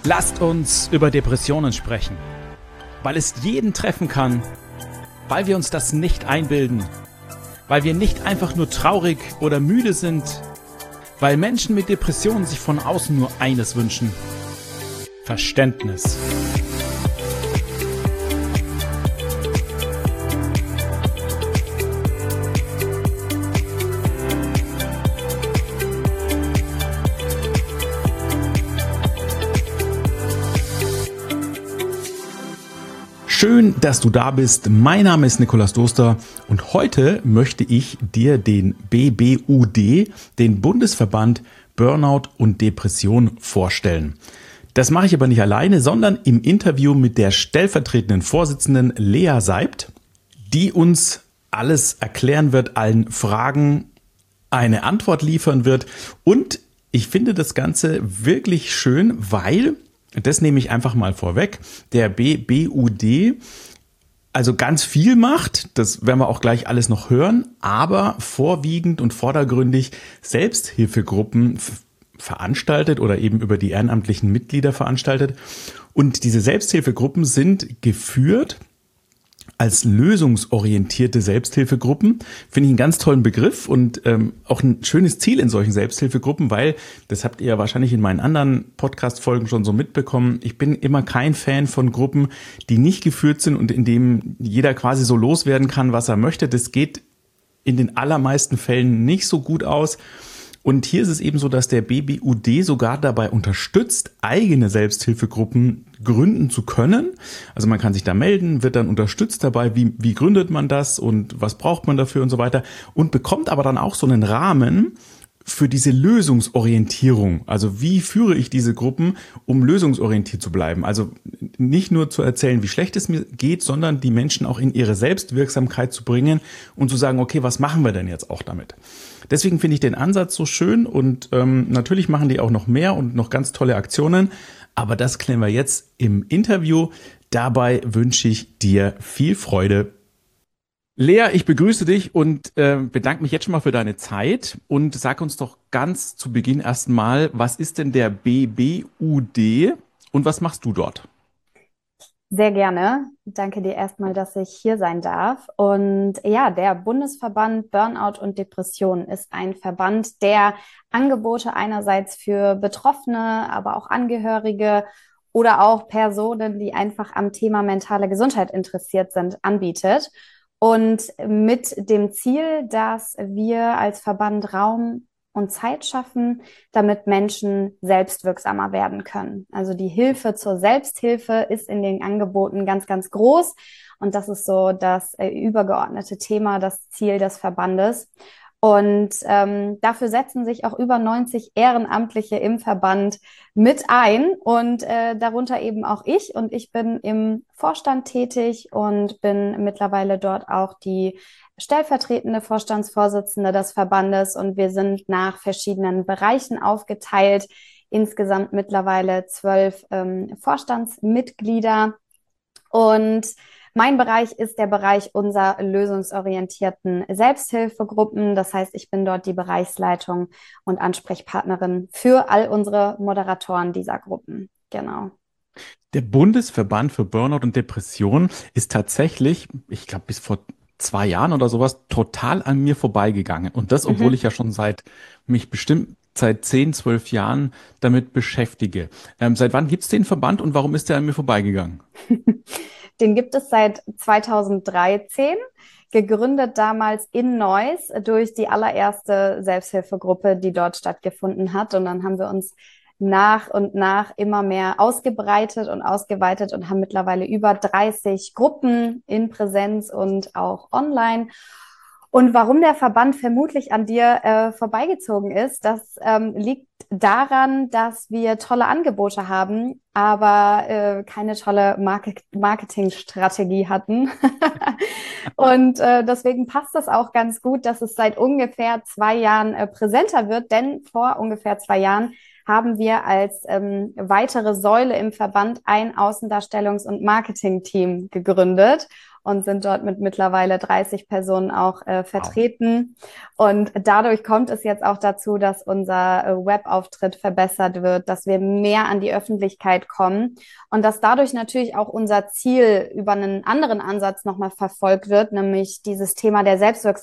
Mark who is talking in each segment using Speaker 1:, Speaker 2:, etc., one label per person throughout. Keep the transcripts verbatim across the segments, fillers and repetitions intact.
Speaker 1: Lasst uns über Depressionen sprechen, weil es jeden treffen kann, weil wir uns das nicht einbilden, weil wir nicht einfach nur traurig oder müde sind, weil Menschen mit Depressionen sich von außen nur eines wünschen: Verständnis. Schön, dass du da bist. Mein Name ist Nikolaus Doster und heute möchte ich dir den B B U D, den Bundesverband Burnout und Depression, vorstellen. Das mache ich aber nicht alleine, sondern im Interview mit der stellvertretenden Vorsitzenden Lea Seibt, die uns alles erklären wird, allen Fragen eine Antwort liefern wird. Und ich finde das Ganze wirklich schön, weil... Das nehme ich einfach mal vorweg. Der B B U D also ganz viel macht, das werden wir auch gleich alles noch hören, aber vorwiegend und vordergründig Selbsthilfegruppen veranstaltet oder eben über die ehrenamtlichen Mitglieder veranstaltet. Und diese Selbsthilfegruppen sind geführt als lösungsorientierte Selbsthilfegruppen. Finde ich einen ganz tollen Begriff und ähm, auch ein schönes Ziel in solchen Selbsthilfegruppen, weil, das habt ihr ja wahrscheinlich in meinen anderen Podcast-Folgen schon so mitbekommen, ich bin immer kein Fan von Gruppen, die nicht geführt sind und in dem jeder quasi so loswerden kann, was er möchte. Das geht in den allermeisten Fällen nicht so gut aus. Und hier ist es eben so, dass der B B U D sogar dabei unterstützt, eigene Selbsthilfegruppen gründen zu können. Also man kann sich da melden, wird dann unterstützt dabei, wie, wie gründet man das und was braucht man dafür und so weiter. Und bekommt aber dann auch so einen Rahmen für diese Lösungsorientierung. Also wie führe ich diese Gruppen, um lösungsorientiert zu bleiben? Also nicht nur zu erzählen, wie schlecht es mir geht, sondern die Menschen auch in ihre Selbstwirksamkeit zu bringen und zu sagen, okay, was machen wir denn jetzt auch damit? Deswegen finde ich den Ansatz so schön und ähm, natürlich machen die auch noch mehr und noch ganz tolle Aktionen, aber das klären wir jetzt im Interview. Dabei wünsche ich dir viel Freude. Lea, ich begrüße dich und äh, bedanke mich jetzt schon mal für deine Zeit und sag uns doch ganz zu Beginn erstmal, was ist denn der B B U D und was machst du dort?
Speaker 2: Sehr gerne. Danke dir erstmal, dass ich hier sein darf. Und ja, der Bundesverband Burnout und Depression ist ein Verband, der Angebote einerseits für Betroffene, aber auch Angehörige oder auch Personen, die einfach am Thema mentale Gesundheit interessiert sind, anbietet. Und mit dem Ziel, dass wir als Verband Raum und Zeit schaffen, damit Menschen selbstwirksamer werden können. Also die Hilfe zur Selbsthilfe ist in den Angeboten ganz, ganz groß. Und das ist so das äh, übergeordnete Thema, das Ziel des Verbandes. Und ähm, dafür setzen sich auch über neunzig Ehrenamtliche im Verband mit ein und äh, darunter eben auch ich. Und ich bin im Vorstand tätig und bin mittlerweile dort auch die stellvertretende Vorstandsvorsitzende des Verbandes. Und wir sind nach verschiedenen Bereichen aufgeteilt. Insgesamt mittlerweile zwölf ähm, Vorstandsmitglieder. Und mein Bereich ist der Bereich unserer lösungsorientierten Selbsthilfegruppen. Das heißt, ich bin dort die Bereichsleitung und Ansprechpartnerin für all unsere Moderatoren dieser Gruppen. Genau.
Speaker 1: Der Bundesverband für Burnout und Depression ist tatsächlich, ich glaube, bis vor zwei Jahren oder sowas total an mir vorbeigegangen. Und das, obwohl ich
Speaker 2: Mhm.
Speaker 1: ja schon seit mich bestimmt seit zehn, zwölf Jahren damit beschäftige. Ähm, seit wann gibt's den Verband und warum ist der an mir vorbeigegangen?
Speaker 2: Den gibt es seit zweitausenddreizehn, gegründet damals in Neuss durch die allererste Selbsthilfegruppe, die dort stattgefunden hat. Und dann haben wir uns nach und nach immer mehr ausgebreitet und ausgeweitet und haben mittlerweile über dreißig Gruppen in Präsenz und auch online. Und warum der Verband vermutlich an dir äh, vorbeigezogen ist, das ähm, liegt daran, dass wir tolle Angebote haben, aber äh, keine tolle Market Marketingstrategie hatten. Und äh, deswegen passt das auch ganz gut, dass es seit ungefähr zwei Jahren äh, präsenter wird, denn vor ungefähr zwei Jahren haben wir als ähm, weitere Säule im Verband ein Außendarstellungs- und Marketing-Team gegründet und sind dort mit mittlerweile dreißig Personen auch äh,
Speaker 1: Wow.
Speaker 2: vertreten. Und dadurch kommt es jetzt auch dazu, dass unser äh, Webauftritt verbessert wird, dass wir mehr an die Öffentlichkeit weit kommen und dass dadurch natürlich auch unser Ziel über einen anderen Ansatz nochmal verfolgt wird, nämlich dieses Thema der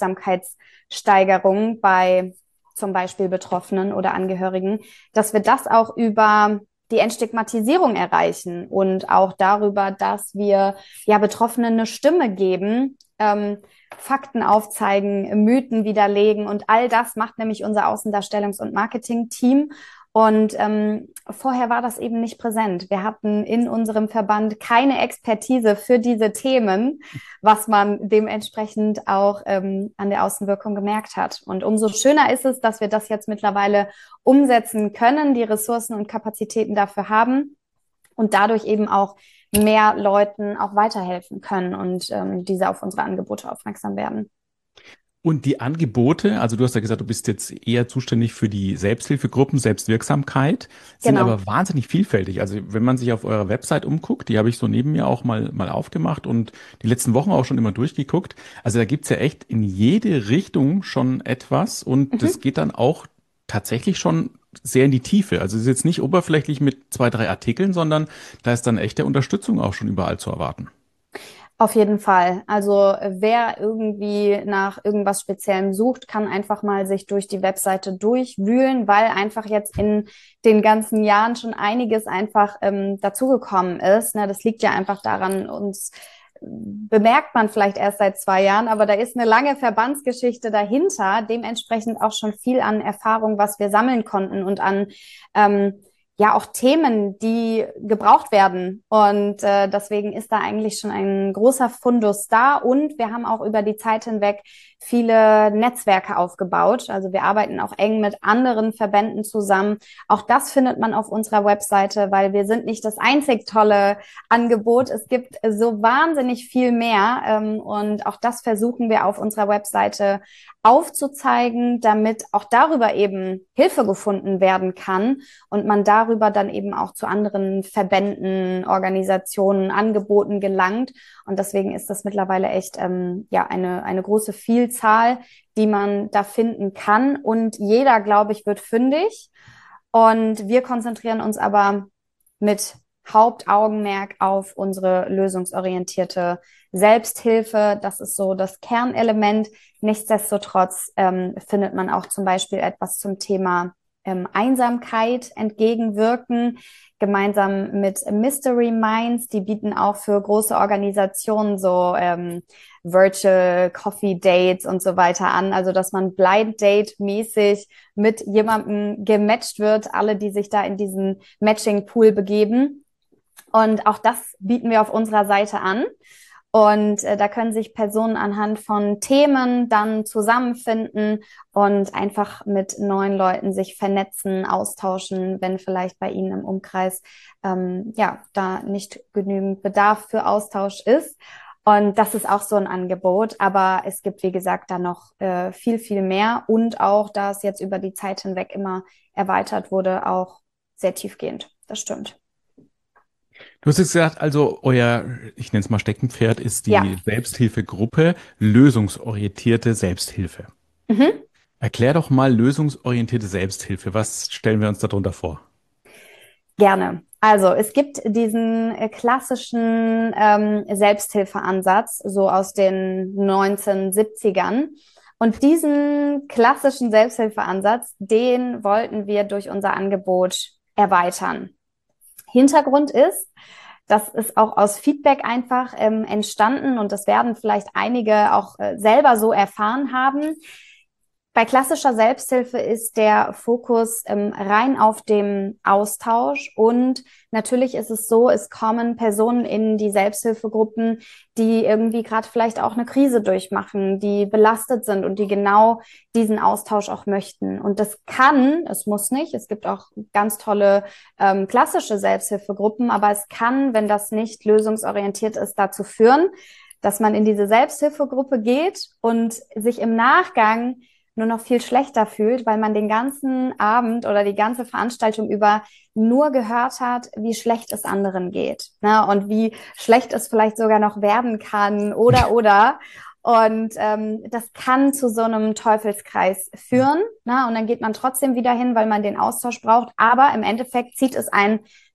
Speaker 2: Selbstwirksamkeitssteigerung bei zum Beispiel Betroffenen oder Angehörigen, dass wir das auch über die Entstigmatisierung erreichen und auch darüber, dass wir ja Betroffenen eine Stimme geben, ähm, Fakten aufzeigen, Mythen widerlegen und all das macht nämlich unser Außendarstellungs- und Marketing-Team. Und ähm, vorher war das eben nicht präsent. Wir hatten in unserem Verband keine Expertise für diese Themen, was man dementsprechend auch ähm, an der Außenwirkung gemerkt hat. Und umso schöner ist es, dass wir das jetzt mittlerweile umsetzen können, die Ressourcen und Kapazitäten dafür haben und dadurch eben auch mehr Leuten auch weiterhelfen können und ähm, diese auf unsere Angebote aufmerksam werden.
Speaker 1: Und die Angebote, also du hast ja gesagt, du bist jetzt eher zuständig für die Selbsthilfegruppen, Selbstwirksamkeit, sind
Speaker 2: Genau.
Speaker 1: aber wahnsinnig vielfältig. Also wenn man sich auf eurer Website umguckt, die habe ich so neben mir auch mal, mal aufgemacht und die letzten Wochen auch schon immer durchgeguckt. Also da gibt's ja echt in jede Richtung schon etwas und das
Speaker 2: Mhm.
Speaker 1: geht dann auch tatsächlich schon sehr in die Tiefe. Also es ist jetzt nicht oberflächlich mit zwei, drei Artikeln, sondern da ist dann echte Unterstützung auch schon überall zu erwarten.
Speaker 2: Auf jeden Fall. Also wer irgendwie nach irgendwas Speziellem sucht, kann einfach mal sich durch die Webseite durchwühlen, weil einfach jetzt in den ganzen Jahren schon einiges einfach ähm, dazugekommen ist. Ne, das liegt ja einfach daran, uns bemerkt man vielleicht erst seit zwei Jahren, aber da ist eine lange Verbandsgeschichte dahinter, dementsprechend auch schon viel an Erfahrung, was wir sammeln konnten und an ähm, ja auch Themen, die gebraucht werden. Und äh, deswegen ist da eigentlich schon ein großer Fundus da. Und wir haben auch über die Zeit hinweg viele Netzwerke aufgebaut. Also wir arbeiten auch eng mit anderen Verbänden zusammen. Auch das findet man auf unserer Webseite, weil wir sind nicht das einzig tolle Angebot. Es gibt so wahnsinnig viel mehr. Ähm, und auch das versuchen wir auf unserer Webseite aufzuzeigen, damit auch darüber eben Hilfe gefunden werden kann und man darüber dann eben auch zu anderen Verbänden, Organisationen, Angeboten gelangt. Und deswegen ist das mittlerweile echt ähm, ja eine, eine große Vielzahl, die man da finden kann. Und jeder, glaube ich, wird fündig. Und wir konzentrieren uns aber mit Hauptaugenmerk auf unsere lösungsorientierte Selbsthilfe. Das ist so das Kernelement. Nichtsdestotrotz ähm, findet man auch zum Beispiel etwas zum Thema ähm, Einsamkeit entgegenwirken, gemeinsam mit Mystery Minds. Die bieten auch für große Organisationen so ähm, Virtual Coffee Dates und so weiter an. Also, dass man Blind Date mäßig mit jemandem gematcht wird, alle, die sich da in diesen Matching Pool begeben. Und auch das bieten wir auf unserer Seite an. Und äh, da können sich Personen anhand von Themen dann zusammenfinden und einfach mit neuen Leuten sich vernetzen, austauschen, wenn vielleicht bei Ihnen im Umkreis ähm, ja da nicht genügend Bedarf für Austausch ist. Und das ist auch so ein Angebot. Aber es gibt, wie gesagt, da noch äh, viel, viel mehr. Und auch, da es jetzt über die Zeit hinweg immer erweitert wurde, auch sehr tiefgehend. Das stimmt.
Speaker 1: Du hast jetzt gesagt, also euer, ich nenne es mal Steckenpferd, ist
Speaker 2: Ja.
Speaker 1: die Selbsthilfegruppe lösungsorientierte Selbsthilfe.
Speaker 2: Mhm.
Speaker 1: Erklär doch mal lösungsorientierte Selbsthilfe. Was stellen wir uns darunter vor?
Speaker 2: Gerne. Also es gibt diesen äh, klassischen ähm, Selbsthilfeansatz, so aus den neunzehnhundertsiebzigern. Und diesen klassischen Selbsthilfeansatz, den wollten wir durch unser Angebot erweitern. Hintergrund ist, das ist auch aus Feedback einfach ähm, entstanden und das werden vielleicht einige auch äh, selber so erfahren haben. Bei klassischer Selbsthilfe ist der Fokus ähm, rein auf dem Austausch und natürlich ist es so, es kommen Personen in die Selbsthilfegruppen, die irgendwie gerade vielleicht auch eine Krise durchmachen, die belastet sind und die genau diesen Austausch auch möchten. Und das kann, es muss nicht, es gibt auch ganz tolle ähm, klassische Selbsthilfegruppen, aber es kann, wenn das nicht lösungsorientiert ist, dazu führen, dass man in diese Selbsthilfegruppe geht und sich im Nachgang nur noch viel schlechter fühlt, weil man den ganzen Abend oder die ganze Veranstaltung über nur gehört hat, wie schlecht es anderen geht, ne? Und wie schlecht es vielleicht sogar noch werden kann oder oder. Und ähm, das kann zu so einem Teufelskreis führen, ne? Und dann geht man trotzdem wieder hin, weil man den Austausch braucht. Aber im Endeffekt zieht es einen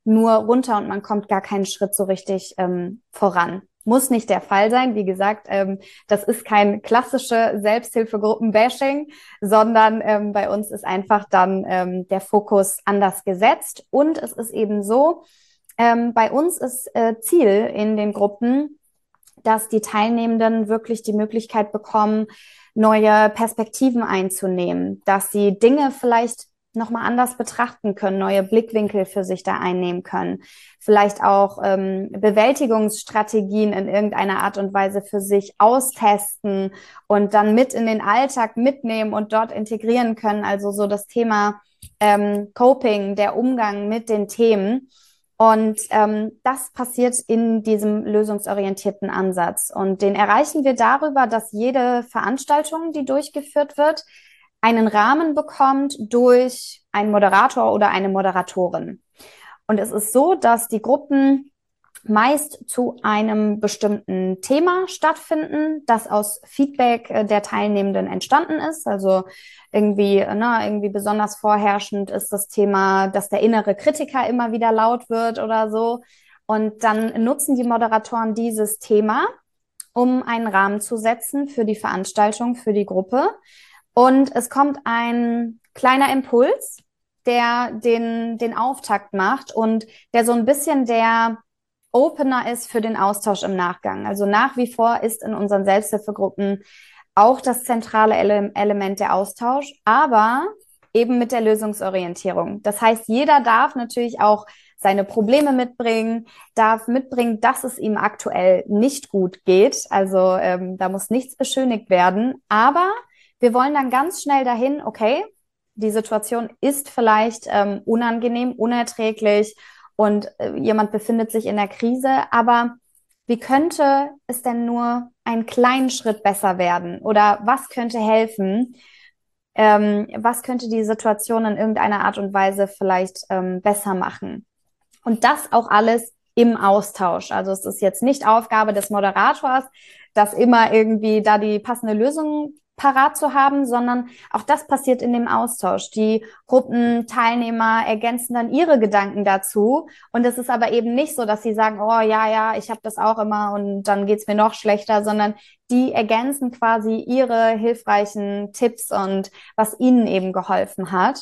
Speaker 2: nur runter und man kommt gar keinen Schritt so richtig ähm, voran. Muss nicht der Fall sein. Wie gesagt, ähm, das ist kein klassische Selbsthilfegruppen-Bashing, sondern ähm, bei uns ist einfach dann ähm, der Fokus anders gesetzt. Und es ist eben so, ähm, bei uns ist äh, Ziel in den Gruppen, dass die Teilnehmenden wirklich die Möglichkeit bekommen, neue Perspektiven einzunehmen, dass sie Dinge vielleicht nochmal anders betrachten können, neue Blickwinkel für sich da einnehmen können, vielleicht auch ähm, Bewältigungsstrategien in irgendeiner Art und Weise für sich austesten und dann mit in den Alltag mitnehmen und dort integrieren können. Also so das Thema ähm, Coping, der Umgang mit den Themen. Und ähm, das passiert in diesem lösungsorientierten Ansatz. Und den erreichen wir darüber, dass jede Veranstaltung, die durchgeführt wird, einen Rahmen bekommt durch einen Moderator oder eine Moderatorin. Und es ist so, dass die Gruppen meist zu einem bestimmten Thema stattfinden, das aus Feedback der Teilnehmenden entstanden ist. Also irgendwie, na, irgendwie besonders vorherrschend ist das Thema, dass der innere Kritiker immer wieder laut wird oder so. Und dann nutzen die Moderatoren dieses Thema, um einen Rahmen zu setzen für die Veranstaltung, für die Gruppe. Und es kommt ein kleiner Impuls, der den, den Auftakt macht und der so ein bisschen der Opener ist für den Austausch im Nachgang. Also nach wie vor ist in unseren Selbsthilfegruppen auch das zentrale Ele- Element der Austausch, aber eben mit der Lösungsorientierung. Das heißt, jeder darf natürlich auch seine Probleme mitbringen, darf mitbringen, dass es ihm aktuell nicht gut geht. Also ähm, da muss nichts beschönigt werden. Aber wir wollen dann ganz schnell dahin, okay, die Situation ist vielleicht ähm, unangenehm, unerträglich und äh, jemand befindet sich in der Krise, aber wie könnte es denn nur einen kleinen Schritt besser werden? Oder was könnte helfen? Ähm, was könnte die Situation in irgendeiner Art und Weise vielleicht ähm, besser machen? Und das auch alles im Austausch. Also es ist jetzt nicht Aufgabe des Moderators, das immer irgendwie da die passende Lösung parat zu haben, sondern auch das passiert in dem Austausch. Die Gruppenteilnehmer ergänzen dann ihre Gedanken dazu. Und es ist aber eben nicht so, dass sie sagen, oh ja, ja, ich habe das auch immer und dann geht's mir noch schlechter, sondern die ergänzen quasi ihre hilfreichen Tipps und was ihnen eben geholfen hat.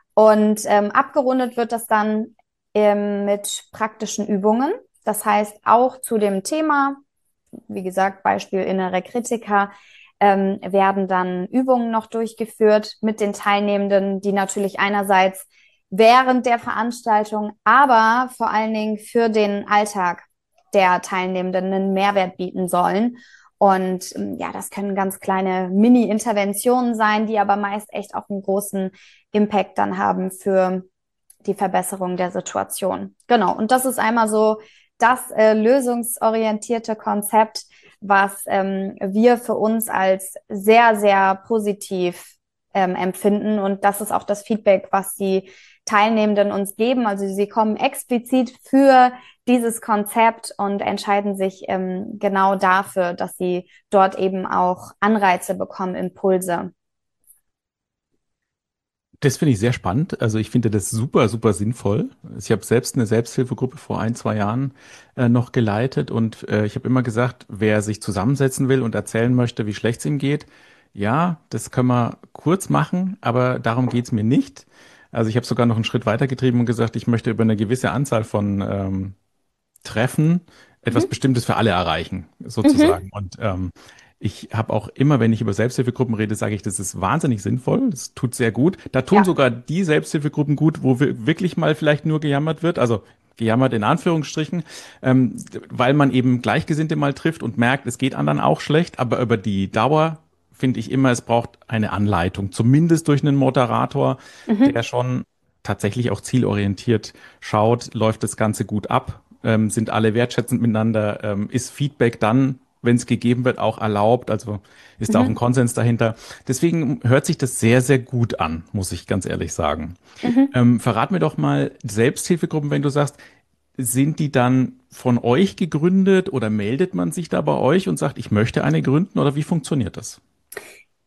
Speaker 2: Und ähm, abgerundet wird das dann ähm, mit praktischen Übungen. Das heißt, auch zu dem Thema, wie gesagt, Beispiel innere Kritiker, ähm, werden dann Übungen noch durchgeführt mit den Teilnehmenden, die natürlich einerseits während der Veranstaltung, aber vor allen Dingen für den Alltag der Teilnehmenden einen Mehrwert bieten sollen. Und ähm, ja, das können ganz kleine Mini-Interventionen sein, die aber meist echt auch einen großen Impact dann haben für die Verbesserung der Situation. Genau. Und das ist einmal so das äh, lösungsorientierte Konzept, was ähm, wir für uns als sehr, sehr positiv ähm, empfinden. Und das ist auch das Feedback, was die Teilnehmenden uns geben. Also sie kommen explizit für dieses Konzept und entscheiden sich ähm, genau dafür, dass sie dort eben auch Anreize bekommen, Impulse.
Speaker 1: Das finde ich sehr spannend. Also ich finde das super, super sinnvoll. Ich habe selbst eine Selbsthilfegruppe vor ein, zwei Jahren äh, noch geleitet und äh, ich habe immer gesagt, wer sich zusammensetzen will und erzählen möchte, wie schlecht es ihm geht, ja, das können wir kurz machen, aber darum geht's mir nicht. Also ich habe sogar noch einen Schritt weitergetrieben und gesagt, ich möchte über eine gewisse Anzahl von ähm, Treffen etwas
Speaker 2: Mhm.
Speaker 1: Bestimmtes für alle erreichen,
Speaker 2: Mhm.
Speaker 1: sozusagen. Und ähm, ich habe auch immer, wenn ich über Selbsthilfegruppen rede, sage ich, das ist wahnsinnig sinnvoll, das tut sehr gut. Da tun
Speaker 2: Ja.
Speaker 1: sogar die Selbsthilfegruppen gut, wo wir wirklich mal vielleicht nur gejammert wird, also gejammert in Anführungsstrichen, ähm, weil man eben Gleichgesinnte mal trifft und merkt, es geht anderen auch schlecht, aber über die Dauer finde ich immer, es braucht eine Anleitung, zumindest durch einen Moderator, der
Speaker 2: Mhm.
Speaker 1: schon tatsächlich auch zielorientiert schaut, läuft das Ganze gut ab, ähm, sind alle wertschätzend miteinander, ähm, ist Feedback dann, wenn es gegeben wird, auch erlaubt, also ist da auch ein
Speaker 2: Mhm.
Speaker 1: Konsens dahinter. Deswegen hört sich das sehr, sehr gut an, muss ich ganz ehrlich sagen.
Speaker 2: Mhm.
Speaker 1: Ähm, verrat mir doch mal, Selbsthilfegruppen, wenn du sagst, sind die dann von euch gegründet oder meldet man sich da bei euch und sagt, ich möchte eine gründen oder wie funktioniert das?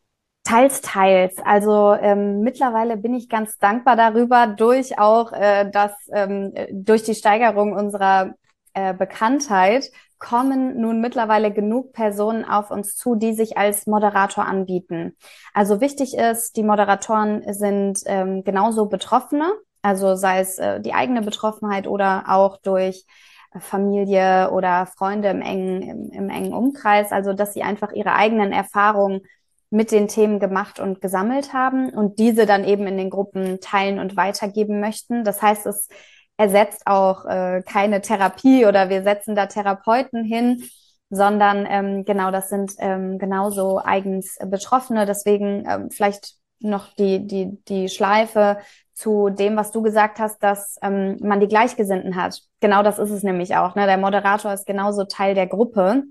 Speaker 2: Teils, teils. Also ähm, mittlerweile bin ich ganz dankbar darüber, durch auch äh, das, ähm, durch die Steigerung unserer äh, Bekanntheit kommen nun mittlerweile genug Personen auf uns zu, die sich als Moderator anbieten. Also wichtig ist, die Moderatoren sind ähm, genauso Betroffene, also sei es äh, die eigene Betroffenheit oder auch durch Familie oder Freunde im engen, im, im engen Umkreis, also dass sie einfach ihre eigenen Erfahrungen mit den Themen gemacht und gesammelt haben und diese dann eben in den Gruppen teilen und weitergeben möchten. Das heißt, es ersetzt auch äh, keine Therapie oder wir setzen da Therapeuten hin, sondern ähm, genau, das sind ähm, genauso eigens Betroffene. Deswegen ähm, vielleicht noch die, die, die Schleife zu dem, was du gesagt hast, dass ähm, man die Gleichgesinnten hat. Genau das ist es nämlich auch. Ne? Der Moderator ist genauso Teil der Gruppe.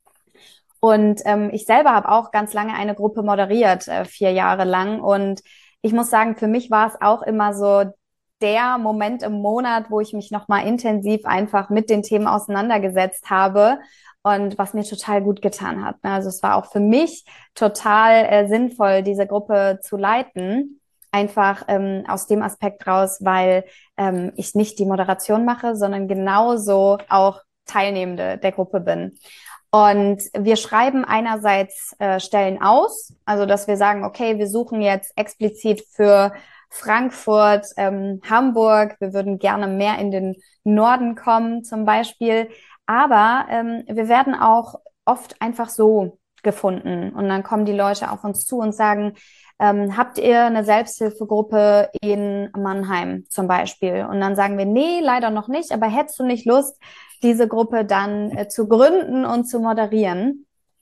Speaker 2: Und ähm, ich selber habe auch ganz lange eine Gruppe moderiert, äh, vier Jahre lang. Und ich muss sagen, für mich war es auch immer so der Moment im Monat, wo ich mich nochmal intensiv einfach mit den Themen auseinandergesetzt habe und was mir total gut getan hat. Also es war auch für mich total äh, sinnvoll, diese Gruppe zu leiten. Einfach ähm, aus dem Aspekt raus, weil ähm, ich nicht die Moderation mache, sondern genauso auch Teilnehmende der Gruppe bin. Und wir schreiben einerseits äh, Stellen aus, also dass wir sagen, okay, wir suchen jetzt explizit für Frankfurt, ähm, Hamburg, wir würden gerne mehr in den Norden kommen zum Beispiel, aber ähm, wir werden auch oft einfach so gefunden und dann kommen die Leute auf uns zu und sagen, ähm, habt ihr eine Selbsthilfegruppe in Mannheim zum Beispiel? Und dann sagen wir, nee, leider noch nicht, aber hättest du nicht Lust, diese Gruppe dann äh, zu gründen und zu moderieren?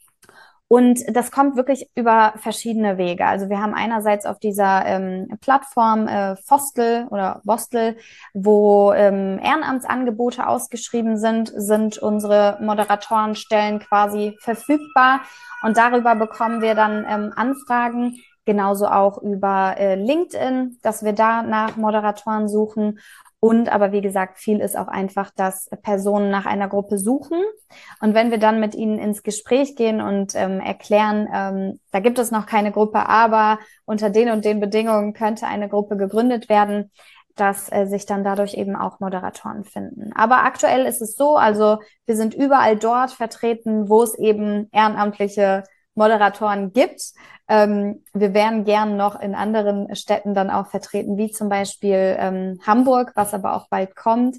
Speaker 2: Und das kommt wirklich über verschiedene Wege. Also wir haben einerseits auf dieser ähm, Plattform äh, Vostl oder Vostl, wo ähm, Ehrenamtsangebote ausgeschrieben sind, sind unsere Moderatorenstellen quasi verfügbar. Und darüber bekommen wir dann ähm, Anfragen, genauso auch über äh, LinkedIn, dass wir da nach Moderatoren suchen. Und aber wie gesagt, viel ist auch einfach, dass Personen nach einer Gruppe suchen. Und wenn wir dann mit ihnen ins Gespräch gehen und ähm, erklären, ähm, da gibt es noch keine Gruppe, aber unter den und den Bedingungen könnte eine Gruppe gegründet werden, dass äh, sich dann dadurch eben auch Moderatoren finden. Aber aktuell ist es so, also wir sind überall dort vertreten, wo es eben ehrenamtliche Moderatoren gibt. Ähm, wir wären gern noch in anderen Städten dann auch vertreten, wie zum Beispiel ähm, Hamburg, was aber auch bald kommt.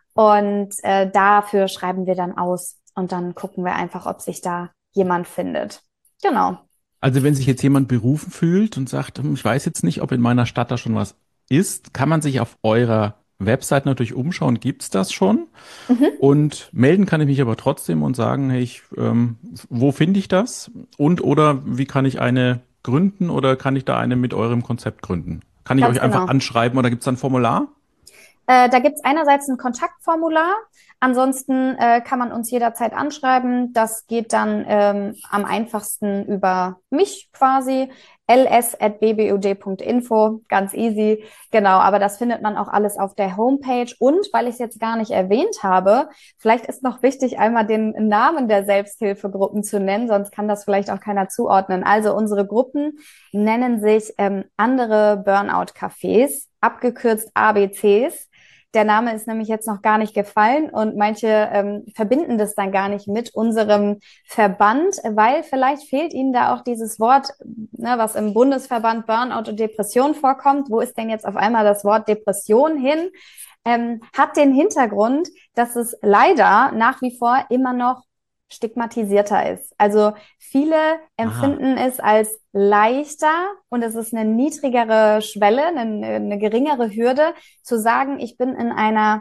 Speaker 2: Und äh, dafür schreiben wir dann aus und dann gucken wir einfach, ob sich da jemand findet. Genau.
Speaker 1: Also wenn sich jetzt jemand berufen fühlt und sagt, hm, ich weiß jetzt nicht, ob in meiner Stadt da schon was ist, kann man sich auf eurer Website natürlich umschauen, gibt's das schon?
Speaker 2: Mhm.
Speaker 1: Und melden kann ich mich aber trotzdem und sagen, hey, ich, ähm, wo finde ich das? Und oder wie kann ich eine gründen oder kann ich da eine mit eurem Konzept gründen? Kann ich
Speaker 2: Ganz
Speaker 1: euch einfach
Speaker 2: genau.
Speaker 1: anschreiben oder gibt's da ein Formular?
Speaker 2: Äh, da gibt's einerseits ein Kontaktformular. Ansonsten äh, kann man uns jederzeit anschreiben. Das geht dann ähm, am einfachsten über mich quasi. l s at b b u d punkt info, ganz easy. Genau, aber das findet man auch alles auf der Homepage. Und weil ich es jetzt gar nicht erwähnt habe, vielleicht ist noch wichtig, einmal den Namen der Selbsthilfegruppen zu nennen, sonst kann das vielleicht auch keiner zuordnen. Also unsere Gruppen nennen sich ähm, andere Burnout-Cafés, abgekürzt A B Cs. Der Name ist nämlich jetzt noch gar nicht gefallen und manche ähm, verbinden das dann gar nicht mit unserem Verband, weil vielleicht fehlt ihnen da auch dieses Wort, ne, was im Bundesverband Burnout und Depression vorkommt. Wo ist denn jetzt auf einmal das Wort Depression hin? Ähm, hat den Hintergrund, dass es leider nach wie vor immer noch stigmatisierter ist. Also viele
Speaker 1: Aha.
Speaker 2: empfinden es als leichter und es ist eine niedrigere Schwelle, eine, eine geringere Hürde, zu sagen, ich bin in einer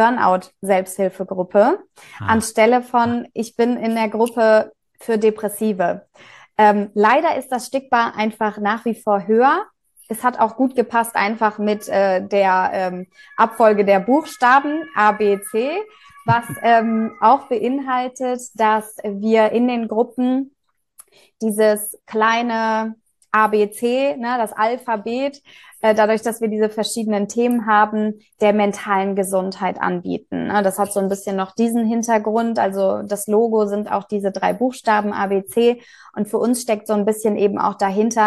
Speaker 2: Burnout-Selbsthilfegruppe,
Speaker 1: Ah.
Speaker 2: anstelle von, ich bin in der Gruppe für Depressive. Ähm, leider ist das Stigma einfach nach wie vor höher. Es hat auch gut gepasst, einfach mit äh, der ähm, Abfolge der Buchstaben A, B, C, was ähm, auch beinhaltet, dass wir in den Gruppen dieses kleine A B C, ne, das Alphabet, äh, dadurch, dass wir diese verschiedenen Themen haben, der mentalen Gesundheit anbieten. Ne? Das hat so ein bisschen noch diesen Hintergrund. Also das Logo sind auch diese drei Buchstaben A B C. Und für uns steckt so ein bisschen eben auch dahinter,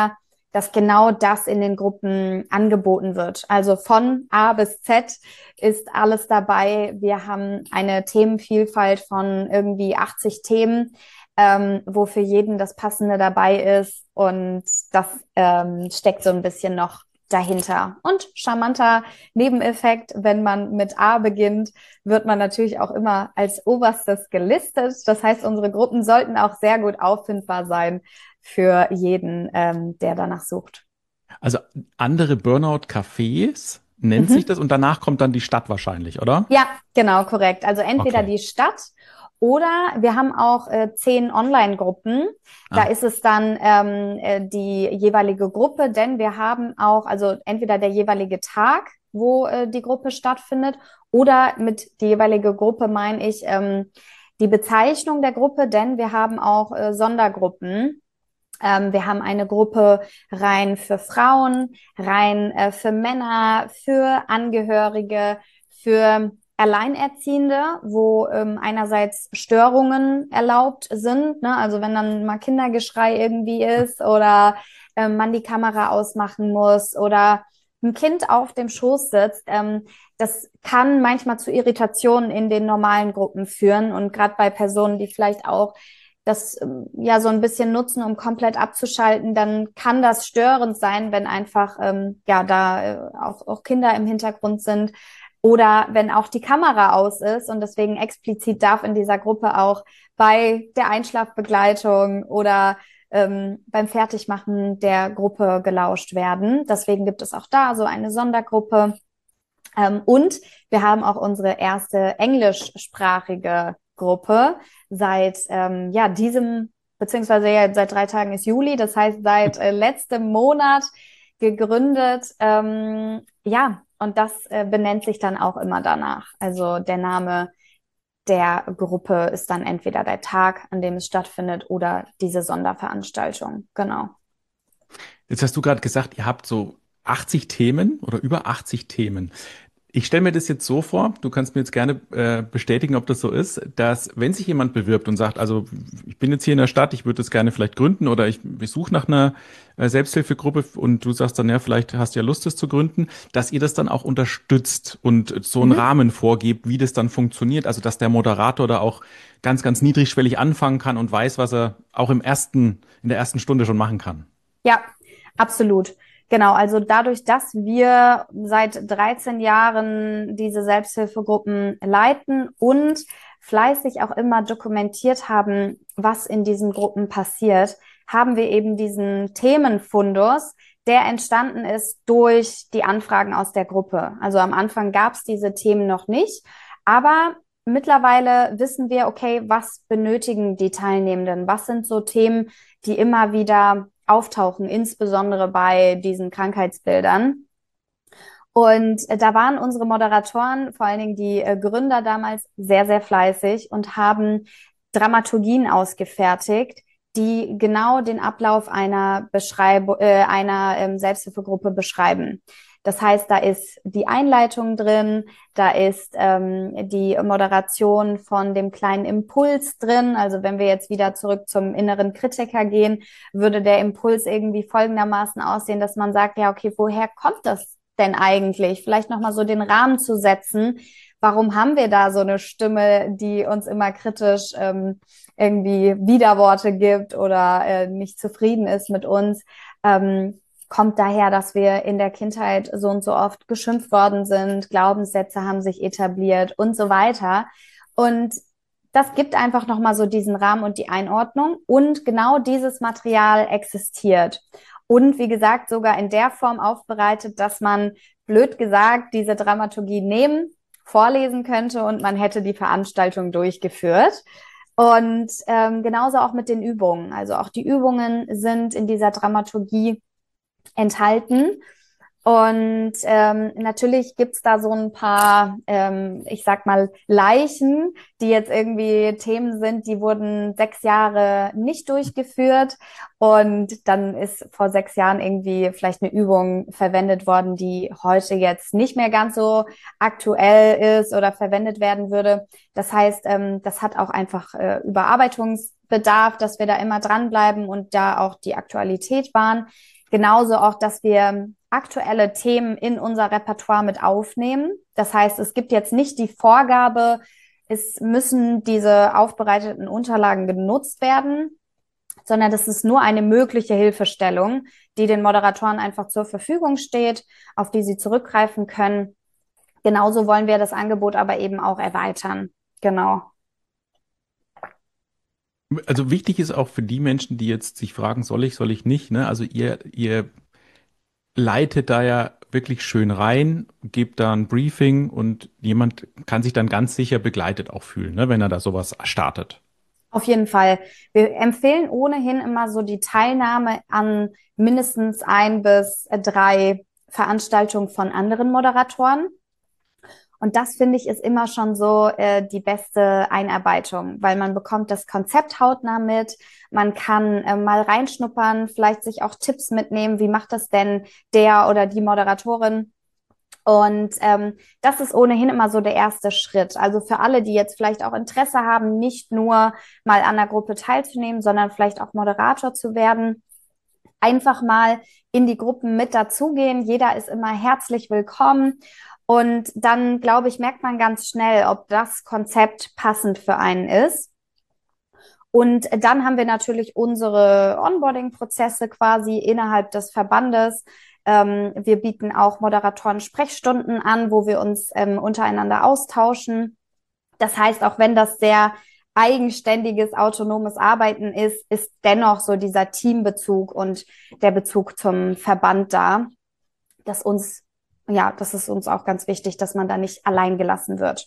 Speaker 2: dass genau das in den Gruppen angeboten wird. Also von A bis Z ist alles dabei. Wir haben eine Themenvielfalt von irgendwie achtzig Themen, ähm, wo für jeden das Passende dabei ist. Und das ähm, steckt so ein bisschen noch dahinter. Und charmanter Nebeneffekt, wenn man mit A beginnt, wird man natürlich auch immer als oberstes gelistet. Das heißt, unsere Gruppen sollten auch sehr gut auffindbar sein für jeden, ähm, der danach sucht.
Speaker 1: Also andere Burnout-Cafés nennt sich
Speaker 2: Mhm.
Speaker 1: das und danach kommt dann die Stadt wahrscheinlich, oder?
Speaker 2: Ja, genau, korrekt. Also entweder
Speaker 1: Okay.
Speaker 2: die Stadt oder wir haben auch äh, zehn Online-Gruppen. Da
Speaker 1: Ah,
Speaker 2: ist es dann ähm, äh, die jeweilige Gruppe, denn wir haben auch, also entweder der jeweilige Tag, wo äh, die Gruppe stattfindet, oder mit die jeweilige Gruppe meine ich ähm, die Bezeichnung der Gruppe, denn wir haben auch äh, Sondergruppen. Ähm, wir haben eine Gruppe rein für Frauen, rein äh, für Männer, für Angehörige, für Alleinerziehende, wo ähm, einerseits Störungen erlaubt sind, ne? Also wenn dann mal Kindergeschrei irgendwie ist oder ähm, man die Kamera ausmachen muss oder ein Kind auf dem Schoß sitzt, ähm, das kann manchmal zu Irritationen in den normalen Gruppen führen und gerade bei Personen, die vielleicht auch das ähm, ja so ein bisschen nutzen, um komplett abzuschalten, dann kann das störend sein, wenn einfach ähm, ja da äh, auch, auch Kinder im Hintergrund sind oder wenn auch die Kamera aus ist und deswegen explizit darf in dieser Gruppe auch bei der Einschlafbegleitung oder ähm, beim Fertigmachen der Gruppe gelauscht werden. Deswegen gibt es auch da so eine Sondergruppe. Ähm, und wir haben auch unsere erste englischsprachige Gruppe seit ähm, ja diesem, beziehungsweise ja, seit drei Tagen ist Juli, das heißt seit äh, letztem Monat gegründet. Ähm, ja, und das äh, benennt sich dann auch immer danach. Also der Name der Gruppe ist dann entweder der Tag, an dem es stattfindet, oder diese Sonderveranstaltung. Genau.
Speaker 1: jetzt hast du gerade gesagt, ihr habt so achtzig Themen oder über achtzig Themen. Ich stelle mir das jetzt so vor, du kannst mir jetzt gerne äh, bestätigen, ob das so ist, dass wenn sich jemand bewirbt und sagt, also ich bin jetzt hier in der Stadt, ich würde das gerne vielleicht gründen oder ich, ich suche nach einer äh, Selbsthilfegruppe und du sagst dann, ja, vielleicht hast du ja Lust, das zu gründen, dass ihr das dann auch unterstützt und so einen
Speaker 2: Mhm.
Speaker 1: Rahmen vorgebt, wie das dann funktioniert, also dass der Moderator da auch ganz, ganz niedrigschwellig anfangen kann und weiß, was er auch im ersten, in der ersten Stunde schon machen kann.
Speaker 2: Ja, absolut. Genau, also dadurch, dass wir seit dreizehn Jahren diese Selbsthilfegruppen leiten und fleißig auch immer dokumentiert haben, was in diesen Gruppen passiert, haben wir eben diesen Themenfundus, der entstanden ist durch die Anfragen aus der Gruppe. Also am Anfang gab es diese Themen noch nicht, aber mittlerweile wissen wir, okay, was benötigen die Teilnehmenden? Was sind so Themen, die immer wieder auftauchen, insbesondere bei diesen Krankheitsbildern. Und äh, da waren unsere Moderatoren, vor allen Dingen die äh, Gründer damals, sehr, sehr fleißig und haben Dramaturgien ausgefertigt, die genau den Ablauf einer Beschreibung, äh, einer ähm, Selbsthilfegruppe beschreiben. Das heißt, da ist die Einleitung drin, da ist ähm, die Moderation von dem kleinen Impuls drin. Also wenn wir jetzt wieder zurück zum inneren Kritiker gehen, würde der Impuls irgendwie folgendermaßen aussehen, dass man sagt, ja, okay, woher kommt das denn eigentlich? Vielleicht nochmal so den Rahmen zu setzen. Warum haben wir da so eine Stimme, die uns immer kritisch ähm, irgendwie Widerworte gibt oder äh, nicht zufrieden ist mit uns? Ähm, kommt daher, dass wir in der Kindheit so und so oft geschimpft worden sind, Glaubenssätze haben sich etabliert und so weiter. Und das gibt einfach nochmal so diesen Rahmen und die Einordnung. Und genau dieses Material existiert. Und wie gesagt, sogar in der Form aufbereitet, dass man, blöd gesagt, diese Dramaturgie nehmen, vorlesen könnte und man hätte die Veranstaltung durchgeführt. Und ähm, genauso auch mit den Übungen. Also auch die Übungen sind in dieser Dramaturgie enthalten. Und ähm, natürlich gibt's da so ein paar, ähm, ich sag mal, Leichen, die jetzt irgendwie Themen sind, die wurden sechs Jahre nicht durchgeführt. Und dann ist vor sechs Jahren irgendwie vielleicht eine Übung verwendet worden, die heute jetzt nicht mehr ganz so aktuell ist oder verwendet werden würde. Das heißt, ähm, das hat auch einfach äh, Überarbeitungsbedarf, dass wir da immer dranbleiben und da auch die Aktualität wahren. Genauso auch, dass wir aktuelle Themen in unser Repertoire mit aufnehmen. Das heißt, es gibt jetzt nicht die Vorgabe, es müssen diese aufbereiteten Unterlagen genutzt werden, sondern das ist nur eine mögliche Hilfestellung, die den Moderatoren einfach zur Verfügung steht, auf die sie zurückgreifen können. Genauso wollen wir das Angebot aber eben auch erweitern. Genau.
Speaker 1: Also wichtig ist auch für die Menschen, die jetzt sich fragen, soll ich, soll ich nicht, ne? Also ihr, ihr leitet da ja wirklich schön rein, gebt da ein Briefing und jemand kann sich dann ganz sicher begleitet auch fühlen, ne, wenn er da sowas startet.
Speaker 2: Auf jeden Fall. Wir empfehlen ohnehin immer so die Teilnahme an mindestens ein bis drei Veranstaltungen von anderen Moderatoren. Und das finde ich ist immer schon so äh, die beste Einarbeitung, weil man bekommt das Konzept hautnah mit, man kann äh, mal reinschnuppern, vielleicht sich auch Tipps mitnehmen, wie macht das denn der oder die Moderatorin? Und ähm, das ist ohnehin immer so der erste Schritt. Also für alle, die jetzt vielleicht auch Interesse haben, nicht nur mal an der Gruppe teilzunehmen, sondern vielleicht auch Moderator zu werden, einfach mal in die Gruppen mit dazugehen. Jeder ist immer herzlich willkommen. Und dann, glaube ich, merkt man ganz schnell, ob das Konzept passend für einen ist. Und dann haben wir natürlich unsere Onboarding-Prozesse quasi innerhalb des Verbandes. Ähm, wir bieten auch Moderatoren-Sprechstunden an, wo wir uns ähm, untereinander austauschen. Das heißt, auch wenn das sehr eigenständiges, autonomes Arbeiten ist, ist dennoch so dieser Teambezug und der Bezug zum Verband da, dass uns, ja, das ist uns auch ganz wichtig, dass man da nicht allein gelassen wird.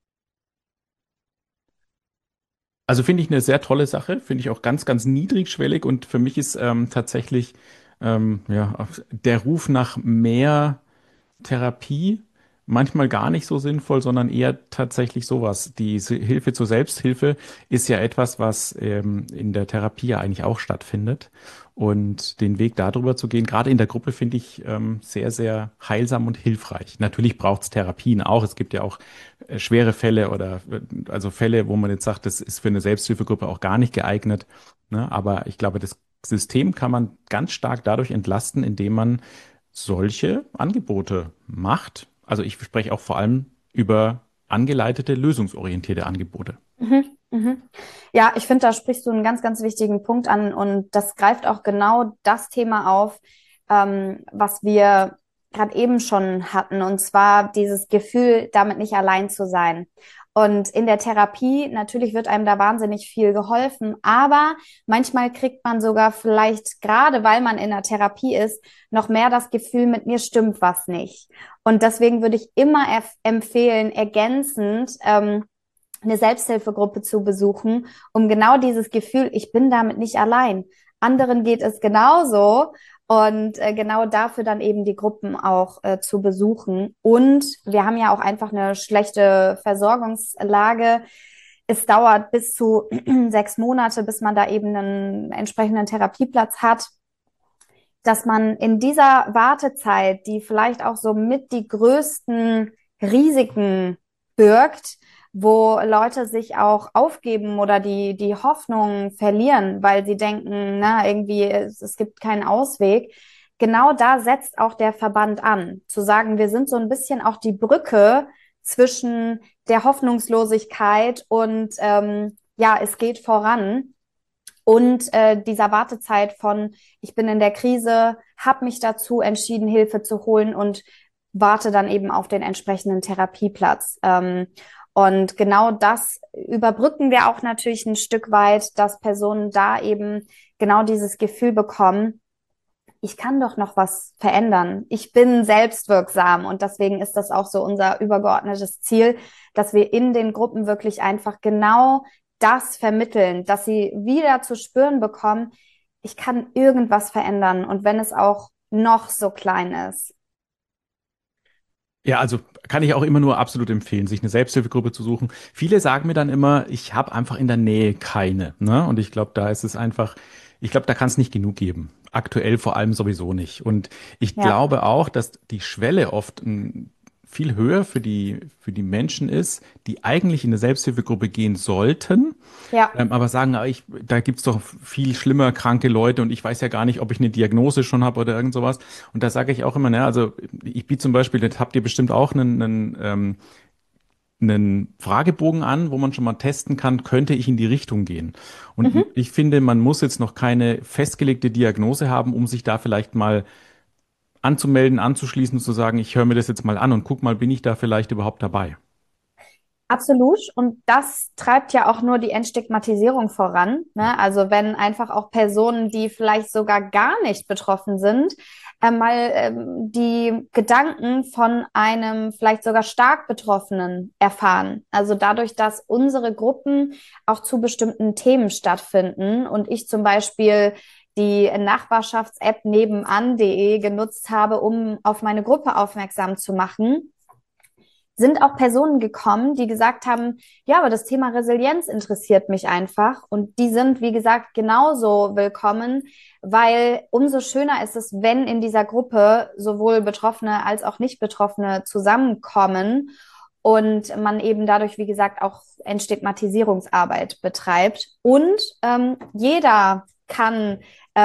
Speaker 1: Also finde ich eine sehr tolle Sache, finde ich auch ganz, ganz niedrigschwellig und für mich ist ähm, tatsächlich ähm, ja, der Ruf nach mehr Therapie manchmal gar nicht so sinnvoll, sondern eher tatsächlich sowas. Diese Hilfe zur Selbsthilfe ist ja etwas, was ähm, in der Therapie ja eigentlich auch stattfindet. Und den Weg darüber zu gehen, gerade in der Gruppe, finde ich ähm, sehr, sehr heilsam und hilfreich. Natürlich braucht es Therapien auch. Es gibt ja auch äh, schwere Fälle oder äh, also Fälle, wo man jetzt sagt, das ist für eine Selbsthilfegruppe auch gar nicht geeignet. Ne? Aber ich glaube, das System kann man ganz stark dadurch entlasten, indem man solche Angebote macht. Also ich spreche auch vor allem über angeleitete, lösungsorientierte Angebote.
Speaker 2: Mhm, mhm. Ja, ich finde, da sprichst du einen ganz, ganz wichtigen Punkt an und das greift auch genau das Thema auf, ähm, was wir gerade eben schon hatten, und zwar dieses Gefühl, damit nicht allein zu sein. Und in der Therapie, natürlich wird einem da wahnsinnig viel geholfen, aber manchmal kriegt man sogar vielleicht, gerade weil man in der Therapie ist, noch mehr das Gefühl, mit mir stimmt was nicht. Und deswegen würde ich immer empfehlen, ergänzend, ähm, eine Selbsthilfegruppe zu besuchen, um genau dieses Gefühl, ich bin damit nicht allein. Anderen geht es genauso und äh, genau dafür dann eben die Gruppen auch äh, zu besuchen. Und wir haben ja auch einfach eine schlechte Versorgungslage. Es dauert bis zu sechs Monate, bis man da eben einen entsprechenden Therapieplatz hat, dass man in dieser Wartezeit, die vielleicht auch so mit die größten Risiken birgt, wo Leute sich auch aufgeben oder die, die Hoffnung verlieren, weil sie denken, na, irgendwie, es, es gibt keinen Ausweg. Genau da setzt auch der Verband an, zu sagen, wir sind so ein bisschen auch die Brücke zwischen der Hoffnungslosigkeit und ähm, ja, es geht voran. Und äh, dieser Wartezeit von, ich bin in der Krise, habe mich dazu entschieden, Hilfe zu holen und warte dann eben auf den entsprechenden Therapieplatz. Ähm, und genau das überbrücken wir auch natürlich ein Stück weit, dass Personen da eben genau dieses Gefühl bekommen, ich kann doch noch was verändern. Ich bin selbstwirksam und deswegen ist das auch so unser übergeordnetes Ziel, dass wir in den Gruppen wirklich einfach genau das vermitteln, dass sie wieder zu spüren bekommen, ich kann irgendwas verändern und wenn es auch noch so klein ist.
Speaker 1: Ja, also kann ich auch immer nur absolut empfehlen, sich eine Selbsthilfegruppe zu suchen. Viele sagen mir dann immer, ich habe einfach in der Nähe keine. Ne? Und ich glaube, da ist es einfach, ich glaube, da kann es nicht genug geben. Aktuell vor allem sowieso nicht. Und ich
Speaker 2: Ja.
Speaker 1: glaube auch, dass die Schwelle oft ein, viel höher für die, für die Menschen ist, die eigentlich in eine Selbsthilfegruppe gehen sollten,
Speaker 2: Ja.
Speaker 1: ähm, aber sagen, ah, ich, da gibt's doch viel schlimmer kranke Leute und ich weiß ja gar nicht, ob ich eine Diagnose schon habe oder irgend sowas. Und da sage ich auch immer, ne, also ich biete zum Beispiel, das habt ihr bestimmt auch einen, einen, ähm, einen Fragebogen an, wo man schon mal testen kann, könnte ich in die Richtung gehen. Und
Speaker 2: Mhm.
Speaker 1: ich finde, man muss jetzt noch keine festgelegte Diagnose haben, um sich da vielleicht mal anzumelden, anzuschließen und zu sagen, ich höre mir das jetzt mal an und guck mal, bin ich da vielleicht überhaupt dabei?
Speaker 2: Absolut. Und das treibt ja auch nur die Entstigmatisierung voran.
Speaker 1: Ja.
Speaker 2: Ne? Also wenn einfach auch Personen, die vielleicht sogar gar nicht betroffen sind, äh, mal ähm, die Gedanken von einem vielleicht sogar stark Betroffenen erfahren. Also dadurch, dass unsere Gruppen auch zu bestimmten Themen stattfinden und ich zum Beispiel die Nachbarschafts-App nebenan.de genutzt habe, um auf meine Gruppe aufmerksam zu machen, sind auch Personen gekommen, die gesagt haben, ja, aber das Thema Resilienz interessiert mich einfach. Und die sind, wie gesagt, genauso willkommen, weil umso schöner ist es, wenn in dieser Gruppe sowohl Betroffene als auch Nicht-Betroffene zusammenkommen und man eben dadurch, wie gesagt, auch Entstigmatisierungsarbeit betreibt. Und ähm, jeder kann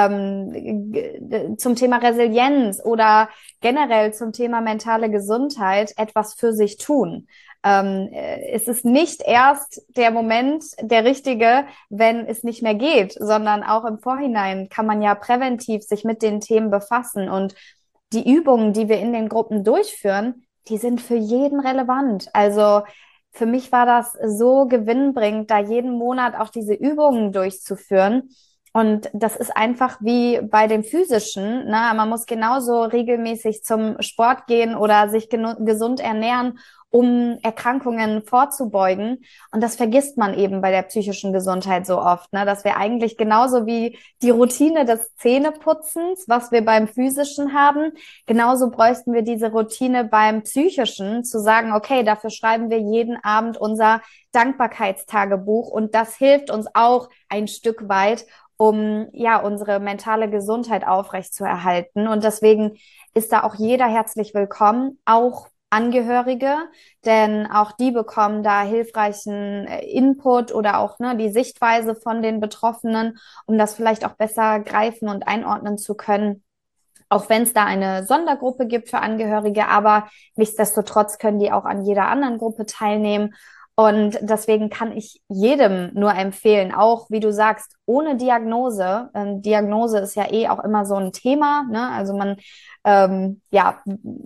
Speaker 2: ähm, zum Thema Resilienz oder generell zum Thema mentale Gesundheit etwas für sich tun. Ähm, es ist nicht erst der Moment der richtige, wenn es nicht mehr geht, sondern auch im Vorhinein kann man ja präventiv sich mit den Themen befassen. Und die Übungen, die wir in den Gruppen durchführen, die sind für jeden relevant. Also für mich war das so gewinnbringend, da jeden Monat auch diese Übungen durchzuführen. Und das ist einfach wie bei dem Physischen. Ne? Man muss genauso regelmäßig zum Sport gehen oder sich gesund ernähren, um Erkrankungen vorzubeugen. Und das vergisst man eben bei der psychischen Gesundheit so oft, ne? Dass wir eigentlich genauso wie die Routine des Zähneputzens, was wir beim Physischen haben, genauso bräuchten wir diese Routine beim Psychischen, zu sagen, okay, dafür schreiben wir jeden Abend unser Dankbarkeitstagebuch. Und das hilft uns auch ein Stück weit, um ja unsere mentale Gesundheit aufrechtzuerhalten. Und deswegen ist da auch jeder herzlich willkommen, auch Angehörige, denn auch die bekommen da hilfreichen äh, Input oder auch ne, die Sichtweise von den Betroffenen, um das vielleicht auch besser greifen und einordnen zu können. Auch wenn es da eine Sondergruppe gibt für Angehörige, aber nichtsdestotrotz können die auch an jeder anderen Gruppe teilnehmen. Und deswegen kann ich jedem nur empfehlen, auch wie du sagst, ohne Diagnose. Ähm, Diagnose ist ja eh auch immer so ein Thema, ne? Also man, ähm, ja,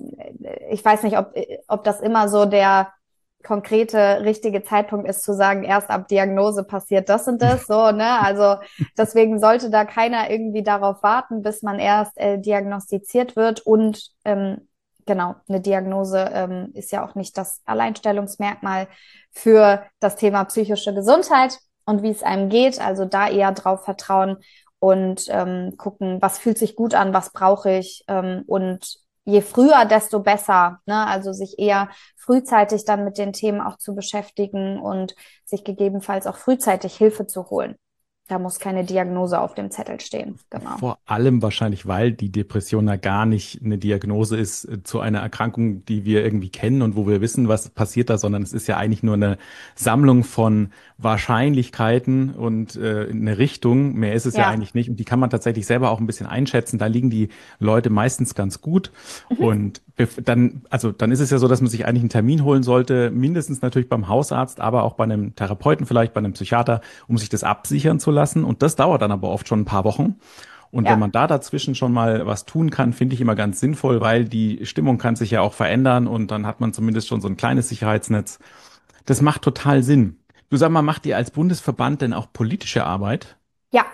Speaker 2: ich weiß nicht, ob, ob das immer so der konkrete, richtige Zeitpunkt ist zu sagen, erst ab Diagnose passiert das und das, so, ne? Also deswegen sollte da keiner irgendwie darauf warten, bis man erst äh, diagnostiziert wird und ähm, genau, eine Diagnose ähm, ist ja auch nicht das Alleinstellungsmerkmal für das Thema psychische Gesundheit und wie es einem geht. Also da eher drauf vertrauen und ähm, gucken, was fühlt sich gut an, was brauche ich ähm, und je früher, desto besser. Ne? Also sich eher frühzeitig dann mit den Themen auch zu beschäftigen und sich gegebenenfalls auch frühzeitig Hilfe zu holen. Da muss keine Diagnose auf dem Zettel stehen. Genau.
Speaker 1: Vor allem wahrscheinlich, weil die Depression ja gar nicht eine Diagnose ist äh, zu einer Erkrankung, die wir irgendwie kennen und wo wir wissen, was passiert da, sondern es ist ja eigentlich nur eine Sammlung von Wahrscheinlichkeiten und äh, eine Richtung. Mehr ist es ja
Speaker 2: Ja.
Speaker 1: eigentlich nicht. Und die kann man tatsächlich selber auch ein bisschen einschätzen. Da liegen die Leute meistens ganz gut.
Speaker 2: Mhm.
Speaker 1: Und bef- dann, also dann ist es ja so, dass man sich eigentlich einen Termin holen sollte, mindestens natürlich beim Hausarzt, aber auch bei einem Therapeuten, vielleicht bei einem Psychiater, um sich das absichern zu lassen. Und das dauert dann aber oft schon ein paar Wochen. Und wenn
Speaker 2: Ja.
Speaker 1: man da dazwischen schon mal was tun kann, finde ich immer ganz sinnvoll, weil die Stimmung kann sich ja auch verändern und dann hat man zumindest schon so ein kleines Sicherheitsnetz. Das macht total Sinn. Du sag mal, macht ihr als Bundesverband denn auch politische Arbeit?
Speaker 2: Ja.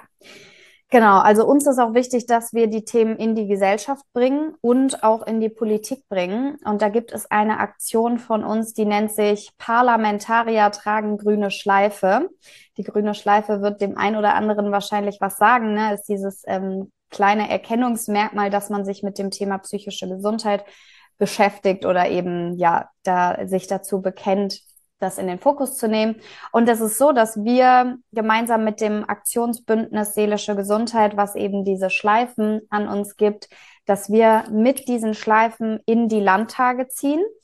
Speaker 2: Genau, also uns ist auch wichtig, dass wir die Themen in die Gesellschaft bringen und auch in die Politik bringen. Und da gibt es eine Aktion von uns, die nennt sich Parlamentarier tragen grüne Schleife. Die grüne Schleife wird dem einen oder anderen wahrscheinlich was sagen, ne? Ist dieses ähm, kleine Erkennungsmerkmal, dass man sich mit dem Thema psychische Gesundheit beschäftigt oder eben ja da sich dazu bekennt, das in den Fokus zu nehmen. Und es ist so, dass wir gemeinsam mit dem Aktionsbündnis Seelische Gesundheit, was eben diese Schleifen an uns gibt, dass wir mit diesen Schleifen in die Landtage ziehen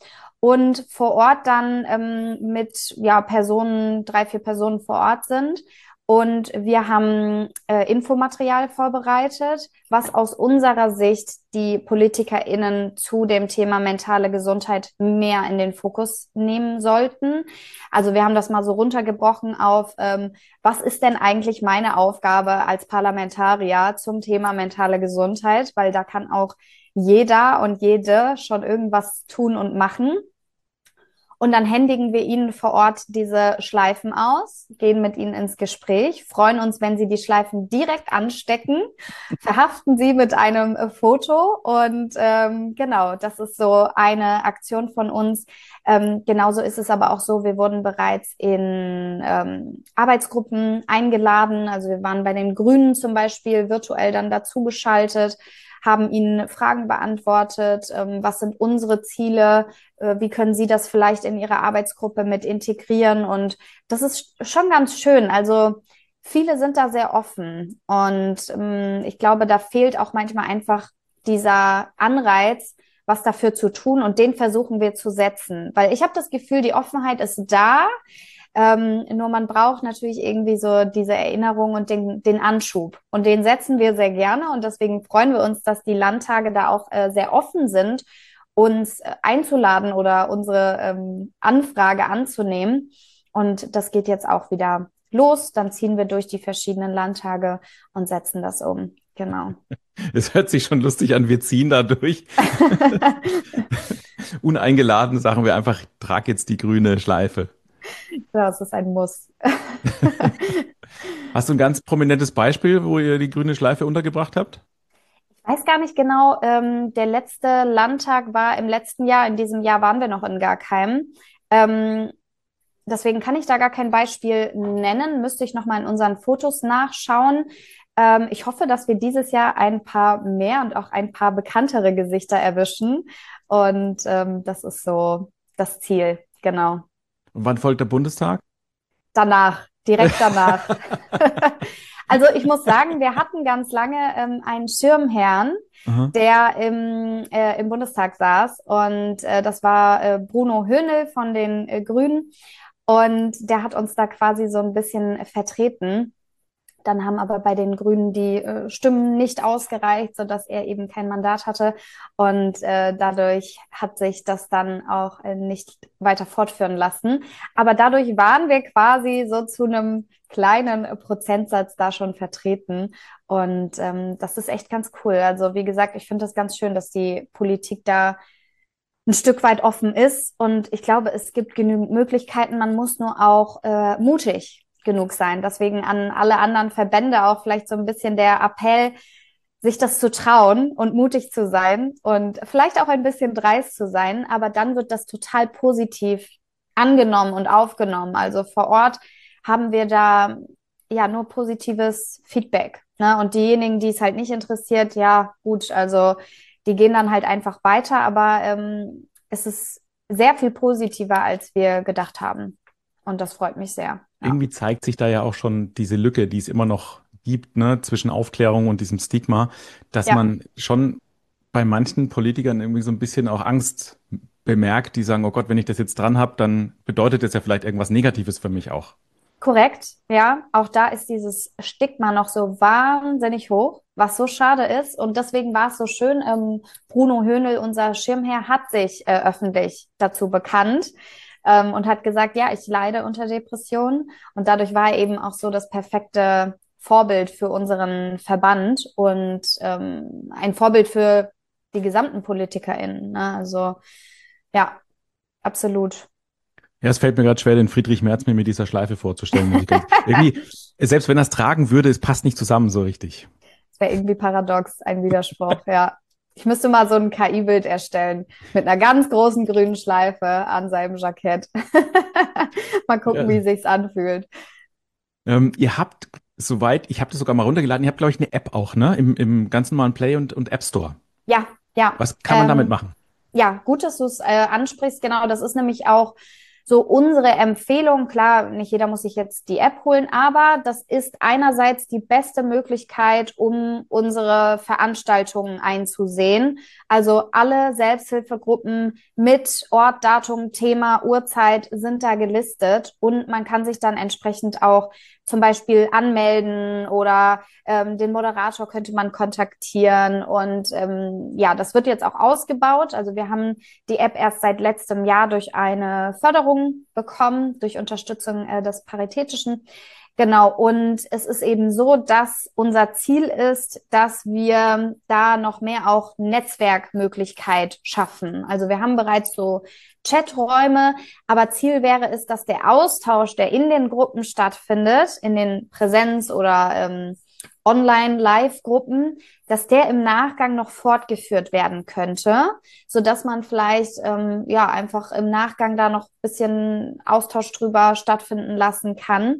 Speaker 2: und vor Ort dann ähm, mit ja, Personen, drei, vier Personen vor Ort sind. Und wir haben äh, Infomaterial vorbereitet, was aus unserer Sicht die PolitikerInnen zu dem Thema mentale Gesundheit mehr in den Fokus nehmen sollten. Also wir haben das mal so runtergebrochen auf, ähm, was ist denn eigentlich meine Aufgabe als Parlamentarier zum Thema mentale Gesundheit? Weil da kann auch jeder und jede schon irgendwas tun und machen. Und dann händigen wir ihnen vor Ort diese Schleifen aus, gehen mit ihnen ins Gespräch, freuen uns, wenn sie die Schleifen direkt anstecken, verhaften sie mit einem äh, Foto. Und ähm, genau, das ist so eine Aktion von uns. Ähm, genauso ist es aber auch so, wir wurden bereits in ähm, Arbeitsgruppen eingeladen. Also wir waren bei den Grünen zum Beispiel virtuell dann dazugeschaltet, haben ihnen Fragen beantwortet, ähm, was sind unsere Ziele, äh, wie können sie das vielleicht in ihre Arbeitsgruppe mit integrieren. Und das ist schon ganz schön. Also viele sind da sehr offen und ähm, ich glaube, da fehlt auch manchmal einfach dieser Anreiz, was dafür zu tun, und den versuchen wir zu setzen. Weil ich habe das Gefühl, die Offenheit ist da, ähm, nur man braucht natürlich irgendwie so diese Erinnerung und den, den Anschub. Und den setzen wir sehr gerne. Und deswegen freuen wir uns, dass die Landtage da auch äh, sehr offen sind, uns äh, einzuladen oder unsere ähm, Anfrage anzunehmen. Und das geht jetzt auch wieder los. Dann ziehen wir durch die verschiedenen Landtage und setzen das um. Genau.
Speaker 1: Es hört sich schon lustig an, wir ziehen da durch. Uneingeladen sagen wir einfach, trag jetzt die grüne Schleife.
Speaker 2: Das ist ein Muss.
Speaker 1: Hast du ein ganz prominentes Beispiel, wo ihr die grüne Schleife untergebracht habt?
Speaker 2: Ich weiß gar nicht genau, ähm, der letzte Landtag war im letzten Jahr, in diesem Jahr waren wir noch in gar keinem. Ähm, deswegen kann ich da gar kein Beispiel nennen, müsste ich nochmal in unseren Fotos nachschauen. Ähm, ich hoffe, dass wir dieses Jahr ein paar mehr und auch ein paar bekanntere Gesichter erwischen. Und ähm, das ist so das Ziel, genau.
Speaker 1: Und wann folgt der Bundestag?
Speaker 2: Danach, direkt danach. Also ich muss sagen, wir hatten ganz lange ähm, einen Schirmherrn,
Speaker 1: Aha.
Speaker 2: der im, äh, im Bundestag saß. Und äh, das war äh, Bruno Höhnel von den äh, Grünen. Und der hat uns da quasi so ein bisschen vertreten. Dann haben aber bei den Grünen die äh, Stimmen nicht ausgereicht, sodass er eben kein Mandat hatte. Und äh, dadurch hat sich das dann auch äh, nicht weiter fortführen lassen. Aber dadurch waren wir quasi so zu einem kleinen Prozentsatz da schon vertreten. Und ähm, das ist echt ganz cool. Also wie gesagt, ich finde das ganz schön, dass die Politik da ein Stück weit offen ist. Und ich glaube, es gibt genügend Möglichkeiten. Man muss nur auch äh, mutig genug sein. Deswegen an alle anderen Verbände auch vielleicht so ein bisschen der Appell, sich das zu trauen und mutig zu sein und vielleicht auch ein bisschen dreist zu sein. Aber dann wird das total positiv angenommen und aufgenommen. Also vor Ort haben wir da ja nur positives Feedback. Ne? Und diejenigen, die es halt nicht interessiert, ja gut, also die gehen dann halt einfach weiter, aber ähm, es ist sehr viel positiver, als wir gedacht haben. Und das freut mich sehr. Ja.
Speaker 1: Irgendwie zeigt sich da ja auch schon diese Lücke, die es immer noch gibt, ne, zwischen Aufklärung und diesem Stigma, dass
Speaker 2: Ja,
Speaker 1: man schon bei manchen Politikern irgendwie so ein bisschen auch Angst bemerkt, die sagen, oh Gott, wenn ich das jetzt dran habe, dann bedeutet das ja vielleicht irgendwas Negatives für mich auch.
Speaker 2: korrekt. Ja, auch da ist dieses Stigma noch so wahnsinnig hoch, was so schade ist. Und deswegen war es so schön. Ähm, Bruno Höhnel, unser Schirmherr, hat sich äh, öffentlich dazu bekannt. Ähm, und hat gesagt, ja, ich leide unter Depressionen. Und dadurch war er eben auch so das perfekte Vorbild für unseren Verband und ähm, ein Vorbild für die gesamten PolitikerInnen. Ne? Also ja, absolut.
Speaker 1: Ja, es fällt mir gerade schwer, den Friedrich Merz mir mit dieser Schleife vorzustellen, muss ich ganz, irgendwie, selbst wenn er es tragen würde, es passt nicht zusammen so richtig.
Speaker 2: Das wäre irgendwie paradox, ein Widerspruch, ja. Ich müsste mal so ein K I-Bild erstellen mit einer ganz großen grünen Schleife an seinem Jackett. Mal gucken,
Speaker 1: Ja.
Speaker 2: wie sich's anfühlt.
Speaker 1: Ähm, ihr habt, soweit, ich habe das sogar mal runtergeladen, ihr habt, glaube ich, eine App auch, ne? Im, im ganz normalen Play und, und App Store.
Speaker 2: Ja, ja.
Speaker 1: Was kann man damit
Speaker 2: Ähm,
Speaker 1: machen?
Speaker 2: ja, gut, dass du es äh, ansprichst. Genau, das ist nämlich auch so unsere Empfehlung. Klar, nicht jeder muss sich jetzt die App holen, aber das ist einerseits die beste Möglichkeit, um unsere Veranstaltungen einzusehen. Also alle Selbsthilfegruppen mit Ort, Datum, Thema, Uhrzeit sind da gelistet und man kann sich dann entsprechend auch zum Beispiel anmelden oder ähm, den Moderator könnte man kontaktieren. Und ähm, ja, das wird jetzt auch ausgebaut. Also wir haben die App erst seit letztem Jahr durch eine Förderung bekommen, durch Unterstützung äh, des Paritätischen. Genau, und es ist eben so, dass unser Ziel ist, dass wir da noch mehr auch Netzwerkmöglichkeit schaffen. Also wir haben bereits so Chaträume, aber Ziel wäre es, dass der Austausch, der in den Gruppen stattfindet, in den Präsenz- oder ähm, Online-Live-Gruppen, dass der im Nachgang noch fortgeführt werden könnte, so dass man vielleicht ähm, ja einfach im Nachgang da noch ein bisschen Austausch drüber stattfinden lassen kann.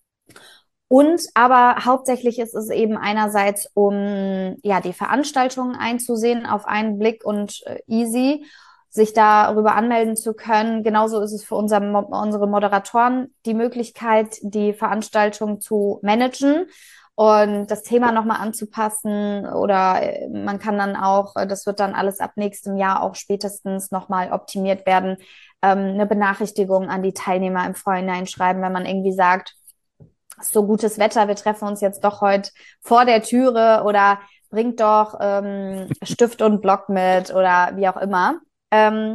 Speaker 2: Und aber hauptsächlich ist es eben einerseits, um ja die Veranstaltungen einzusehen auf einen Blick und äh, easy, sich darüber anmelden zu können. Genauso ist es für unser, unsere Moderatoren die Möglichkeit, die Veranstaltung zu managen und das Thema nochmal anzupassen. Oder äh, man kann dann auch, äh, das wird dann alles ab nächstem Jahr auch spätestens nochmal optimiert werden, ähm, eine Benachrichtigung an die Teilnehmer im Vorhinein schreiben, wenn man irgendwie sagt, so gutes Wetter, wir treffen uns jetzt doch heute vor der Türe oder bringt doch ähm, Stift und Block mit oder wie auch immer. Ähm,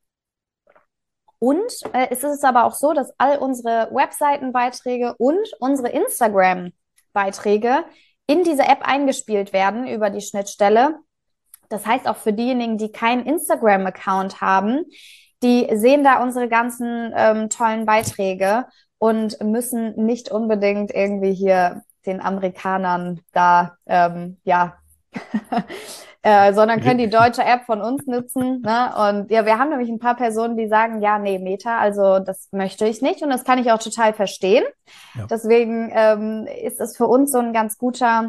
Speaker 2: und äh, es ist aber auch so, dass all unsere Webseitenbeiträge und unsere Instagram-Beiträge in diese App eingespielt werden über die Schnittstelle. Das heißt auch für diejenigen, die keinen Instagram-Account haben, die sehen da unsere ganzen ähm, tollen Beiträge und müssen nicht unbedingt irgendwie hier den Amerikanern da, ähm, ja, äh, sondern können die deutsche App von uns nutzen. Ne? Und ja, wir haben nämlich ein paar Personen, die sagen, ja, nee, Meta, also das möchte ich nicht und das kann ich auch total verstehen.
Speaker 1: Ja.
Speaker 2: Deswegen ähm, ist es für uns so ein ganz guter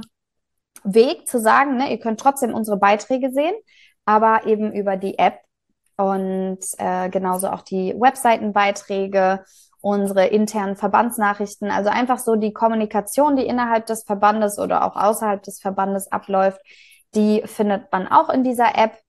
Speaker 2: Weg zu sagen, ne, ihr könnt trotzdem unsere Beiträge sehen, aber eben über die App und äh, genauso auch die Webseitenbeiträge, unsere internen Verbandsnachrichten, also einfach so die Kommunikation, die innerhalb des Verbandes oder auch außerhalb des Verbandes abläuft, die findet man auch in dieser App.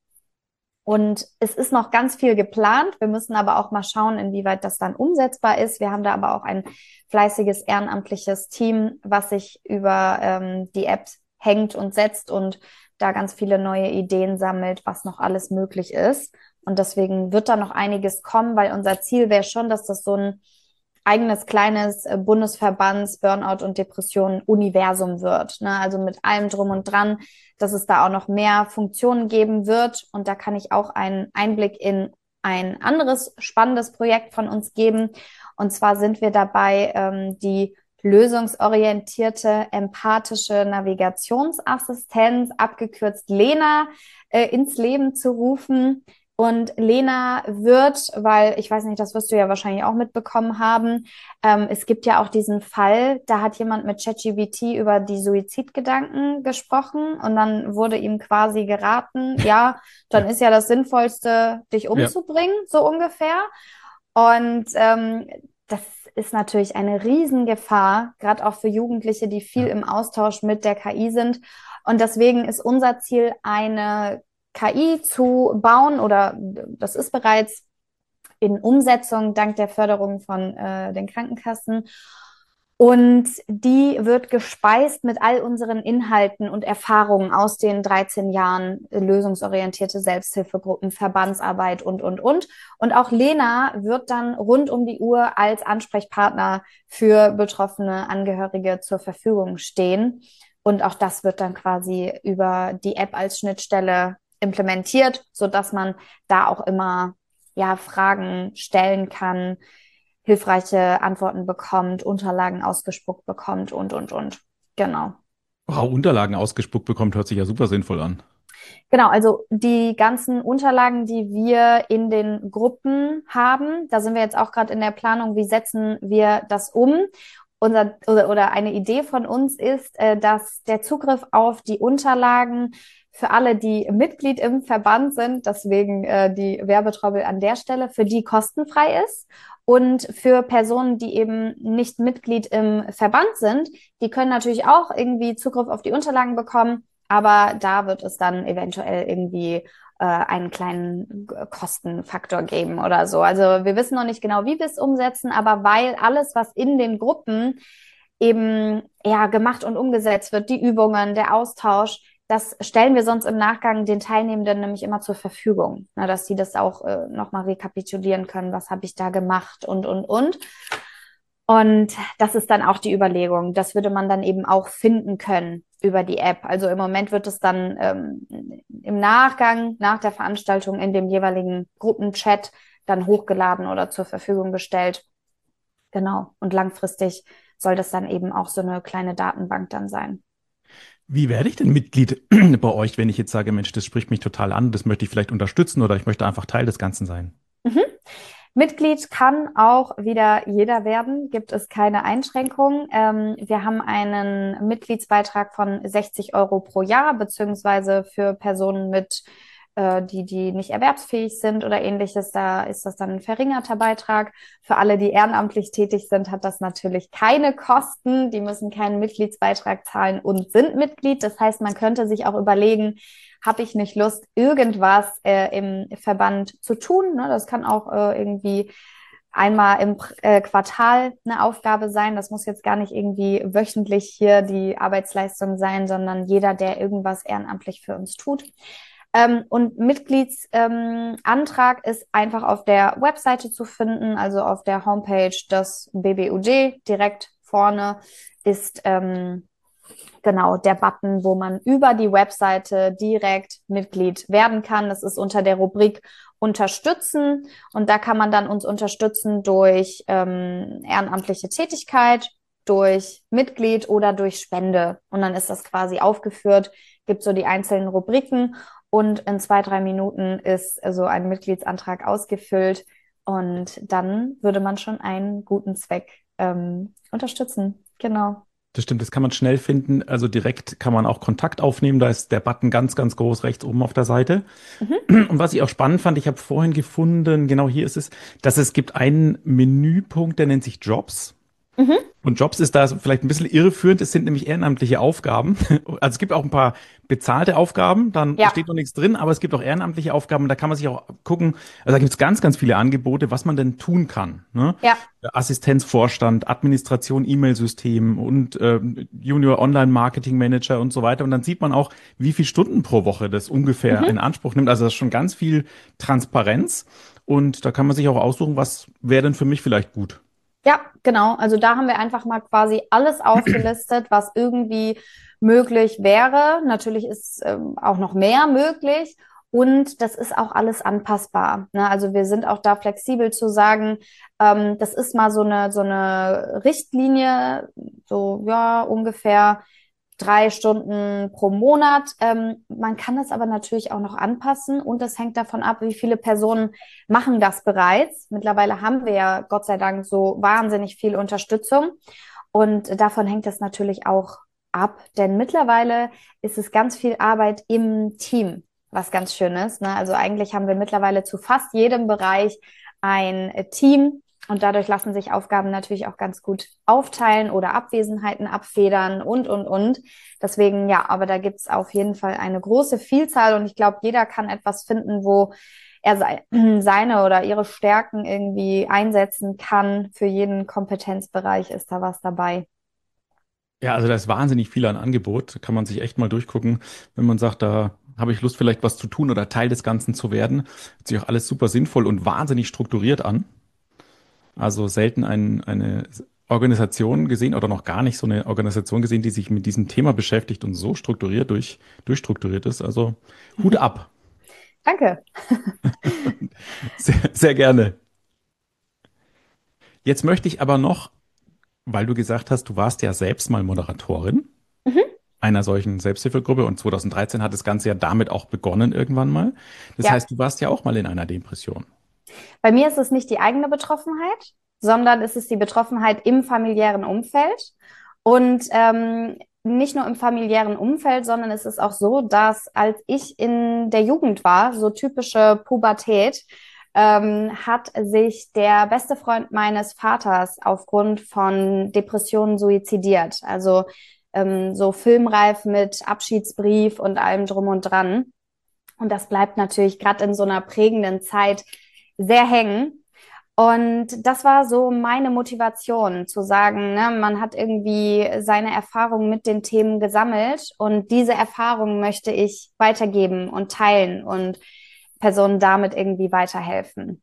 Speaker 2: Und es ist noch ganz viel geplant. Wir müssen aber auch mal schauen, inwieweit das dann umsetzbar ist. Wir haben da aber auch ein fleißiges ehrenamtliches Team, was sich über ähm, die App hängt und setzt und da ganz viele neue Ideen sammelt, was noch alles möglich ist. Und deswegen wird da noch einiges kommen, weil unser Ziel wäre schon, dass das so ein eigenes kleines Bundesverbands Burnout und Depression Universum wird. Ne? Also mit allem drum und dran, dass es da auch noch mehr Funktionen geben wird. Und da kann ich auch einen Einblick in ein anderes spannendes Projekt von uns geben. Und zwar sind wir dabei, ähm, die lösungsorientierte empathische Navigationsassistenz, abgekürzt Lena, äh, ins Leben zu rufen. Und Lena wird, weil ich weiß nicht, das wirst du ja wahrscheinlich auch mitbekommen haben, ähm, es gibt ja auch diesen Fall, da hat jemand mit ChatGPT über die Suizidgedanken gesprochen und dann wurde ihm quasi geraten, ja, dann
Speaker 1: Ja.
Speaker 2: ist ja das Sinnvollste, dich
Speaker 1: Ja.
Speaker 2: umzubringen, so ungefähr. Und ähm, das ist natürlich eine Riesengefahr, gerade auch für Jugendliche, die viel
Speaker 1: Ja.
Speaker 2: im Austausch mit der K I sind. Und deswegen ist unser Ziel, eine K I zu bauen oder das ist bereits in Umsetzung dank der Förderung von äh, den Krankenkassen. Und die wird gespeist mit all unseren Inhalten und Erfahrungen aus den dreizehn Jahren lösungsorientierte Selbsthilfegruppen, Verbandsarbeit und, und, und. Und auch Lena wird dann rund um die Uhr als Ansprechpartner für betroffene Angehörige zur Verfügung stehen. Und auch das wird dann quasi über die App als Schnittstelle implementiert, sodass man da auch immer ja, Fragen stellen kann, hilfreiche Antworten bekommt, Unterlagen ausgespuckt bekommt und, und, und. Genau.
Speaker 1: Wow, Unterlagen ausgespuckt bekommt, hört sich ja super sinnvoll an.
Speaker 2: Genau, also die ganzen Unterlagen, die wir in den Gruppen haben, da sind wir jetzt auch gerade in der Planung, wie setzen wir das um? Unser, oder, oder eine Idee von uns ist, äh, dass der Zugriff auf die Unterlagen für alle, die Mitglied im Verband sind, deswegen äh, die Werbetrommel an der Stelle, für die kostenfrei ist. Und für Personen, die eben nicht Mitglied im Verband sind, die können natürlich auch irgendwie Zugriff auf die Unterlagen bekommen, aber da wird es dann eventuell irgendwie äh, einen kleinen Kostenfaktor geben oder so. Also wir wissen noch nicht genau, wie wir es umsetzen, aber weil alles, was in den Gruppen eben ja gemacht und umgesetzt wird, die Übungen, der Austausch, das stellen wir sonst im Nachgang den Teilnehmenden nämlich immer zur Verfügung, ne, dass sie das auch äh, nochmal rekapitulieren können, was habe ich da gemacht und, und, und. Und das ist dann auch die Überlegung. Das würde man dann eben auch finden können über die App. Also im Moment wird es dann ähm, im Nachgang, nach der Veranstaltung in dem jeweiligen Gruppenchat dann hochgeladen oder zur Verfügung gestellt. Genau. Und langfristig soll das dann eben auch so eine kleine Datenbank dann sein.
Speaker 1: Wie werde ich denn Mitglied bei euch, wenn ich jetzt sage, Mensch, das spricht mich total an, das möchte ich vielleicht unterstützen oder ich möchte einfach Teil des Ganzen sein?
Speaker 2: Mhm. Mitglied kann auch wieder jeder werden, gibt es keine Einschränkungen. Ähm, wir haben einen Mitgliedsbeitrag von sechzig Euro pro Jahr, beziehungsweise für Personen mit, äh, die, die nicht erwerbsfähig sind oder ähnliches, da ist das dann ein verringerter Beitrag. Für alle, die ehrenamtlich tätig sind, hat das natürlich keine Kosten. Die müssen keinen Mitgliedsbeitrag zahlen und sind Mitglied. Das heißt, man könnte sich auch überlegen, habe ich nicht Lust, irgendwas äh, im Verband zu tun. Ne? Das kann auch äh, irgendwie einmal im äh, Quartal eine Aufgabe sein. Das muss jetzt gar nicht irgendwie wöchentlich hier die Arbeitsleistung sein, sondern jeder, der irgendwas ehrenamtlich für uns tut. Ähm, und Mitgliedsantrag ähm, ist einfach auf der Webseite zu finden, also auf der Homepage des B B U D. Direkt vorne ist ähm, genau der Button, wo man über die Webseite direkt Mitglied werden kann. Das ist unter der Rubrik Unterstützen und da kann man dann uns unterstützen durch ähm, ehrenamtliche Tätigkeit, durch Mitglied oder durch Spende. Und dann ist das quasi aufgeführt, gibt so die einzelnen Rubriken und in zwei, drei Minuten ist so ein Mitgliedsantrag ausgefüllt und dann würde man schon einen guten Zweck ähm, unterstützen. Genau.
Speaker 1: Das stimmt, das kann man schnell finden. Also direkt kann man auch Kontakt aufnehmen. Da ist der Button ganz, ganz groß rechts oben auf der Seite.
Speaker 2: Mhm.
Speaker 1: Und was ich auch spannend fand, ich habe vorhin gefunden, genau hier ist es, dass es gibt einen Menüpunkt, der nennt sich Jobs.
Speaker 2: Mhm.
Speaker 1: Und Jobs ist da vielleicht ein bisschen irreführend. Es sind nämlich ehrenamtliche Aufgaben. Also es gibt auch ein paar bezahlte Aufgaben, dann
Speaker 2: Ja.
Speaker 1: steht noch nichts drin, aber es gibt auch ehrenamtliche Aufgaben. Da kann man sich auch gucken. Also da gibt es ganz, ganz viele Angebote, was man denn tun kann. Ne?
Speaker 2: Ja.
Speaker 1: Assistenzvorstand, Administration, E-Mail-System und äh, Junior Online Marketing Manager und so weiter. Und dann sieht man auch, wie viele Stunden pro Woche das ungefähr
Speaker 2: Mhm.
Speaker 1: in Anspruch nimmt. Also das ist schon ganz viel Transparenz. Und da kann man sich auch aussuchen, was wäre denn für mich vielleicht gut.
Speaker 2: Ja, genau. Also da haben wir einfach mal quasi alles aufgelistet, was irgendwie möglich wäre. Natürlich ist ähm, auch noch mehr möglich und das ist auch alles anpassbar. Ne? Also wir sind auch da flexibel zu sagen, ähm, das ist mal so eine so eine Richtlinie, so ja ungefähr drei Stunden pro Monat. Ähm, man kann das aber natürlich auch noch anpassen und das hängt davon ab, wie viele Personen machen das bereits. Mittlerweile haben wir ja Gott sei Dank so wahnsinnig viel Unterstützung und davon hängt es natürlich auch ab, denn mittlerweile ist es ganz viel Arbeit im Team, was ganz schön ist. Ne? Also eigentlich haben wir mittlerweile zu fast jedem Bereich ein Team, und dadurch lassen sich Aufgaben natürlich auch ganz gut aufteilen oder Abwesenheiten abfedern und, und, und. Deswegen, ja, aber da gibt's auf jeden Fall eine große Vielzahl und ich glaube, jeder kann etwas finden, wo er seine oder ihre Stärken irgendwie einsetzen kann. Für jeden Kompetenzbereich ist da was dabei.
Speaker 1: Ja, also da ist wahnsinnig viel an Angebot. Kann man sich echt mal durchgucken, wenn man sagt, da habe ich Lust, vielleicht was zu tun oder Teil des Ganzen zu werden. Hört sich auch alles super sinnvoll und wahnsinnig strukturiert an. Also selten ein, eine Organisation gesehen oder noch gar nicht so eine Organisation gesehen, die sich mit diesem Thema beschäftigt und so strukturiert durch, durchstrukturiert ist. Also Hut ab.
Speaker 2: Danke.
Speaker 1: Sehr, sehr gerne. Jetzt möchte ich aber noch, weil du gesagt hast, du warst ja selbst mal Moderatorin
Speaker 2: Mhm.
Speaker 1: einer solchen Selbsthilfegruppe und zwanzig dreizehn hat das Ganze ja damit auch begonnen irgendwann mal. Das
Speaker 2: Ja.
Speaker 1: heißt, du warst ja auch mal in einer Depression.
Speaker 2: Bei mir ist es nicht die eigene Betroffenheit, sondern es ist die Betroffenheit im familiären Umfeld. Und ähm, nicht nur im familiären Umfeld, sondern es ist auch so, dass als ich in der Jugend war, so typische Pubertät, ähm, hat sich der beste Freund meines Vaters aufgrund von Depressionen suizidiert. Also ähm, so filmreif mit Abschiedsbrief und allem drum und dran. Und das bleibt natürlich gerade in so einer prägenden Zeit sehr hängen. Und das war so meine Motivation, zu sagen, ne, man hat irgendwie seine Erfahrungen mit den Themen gesammelt und diese Erfahrungen möchte ich weitergeben und teilen und Personen damit irgendwie weiterhelfen.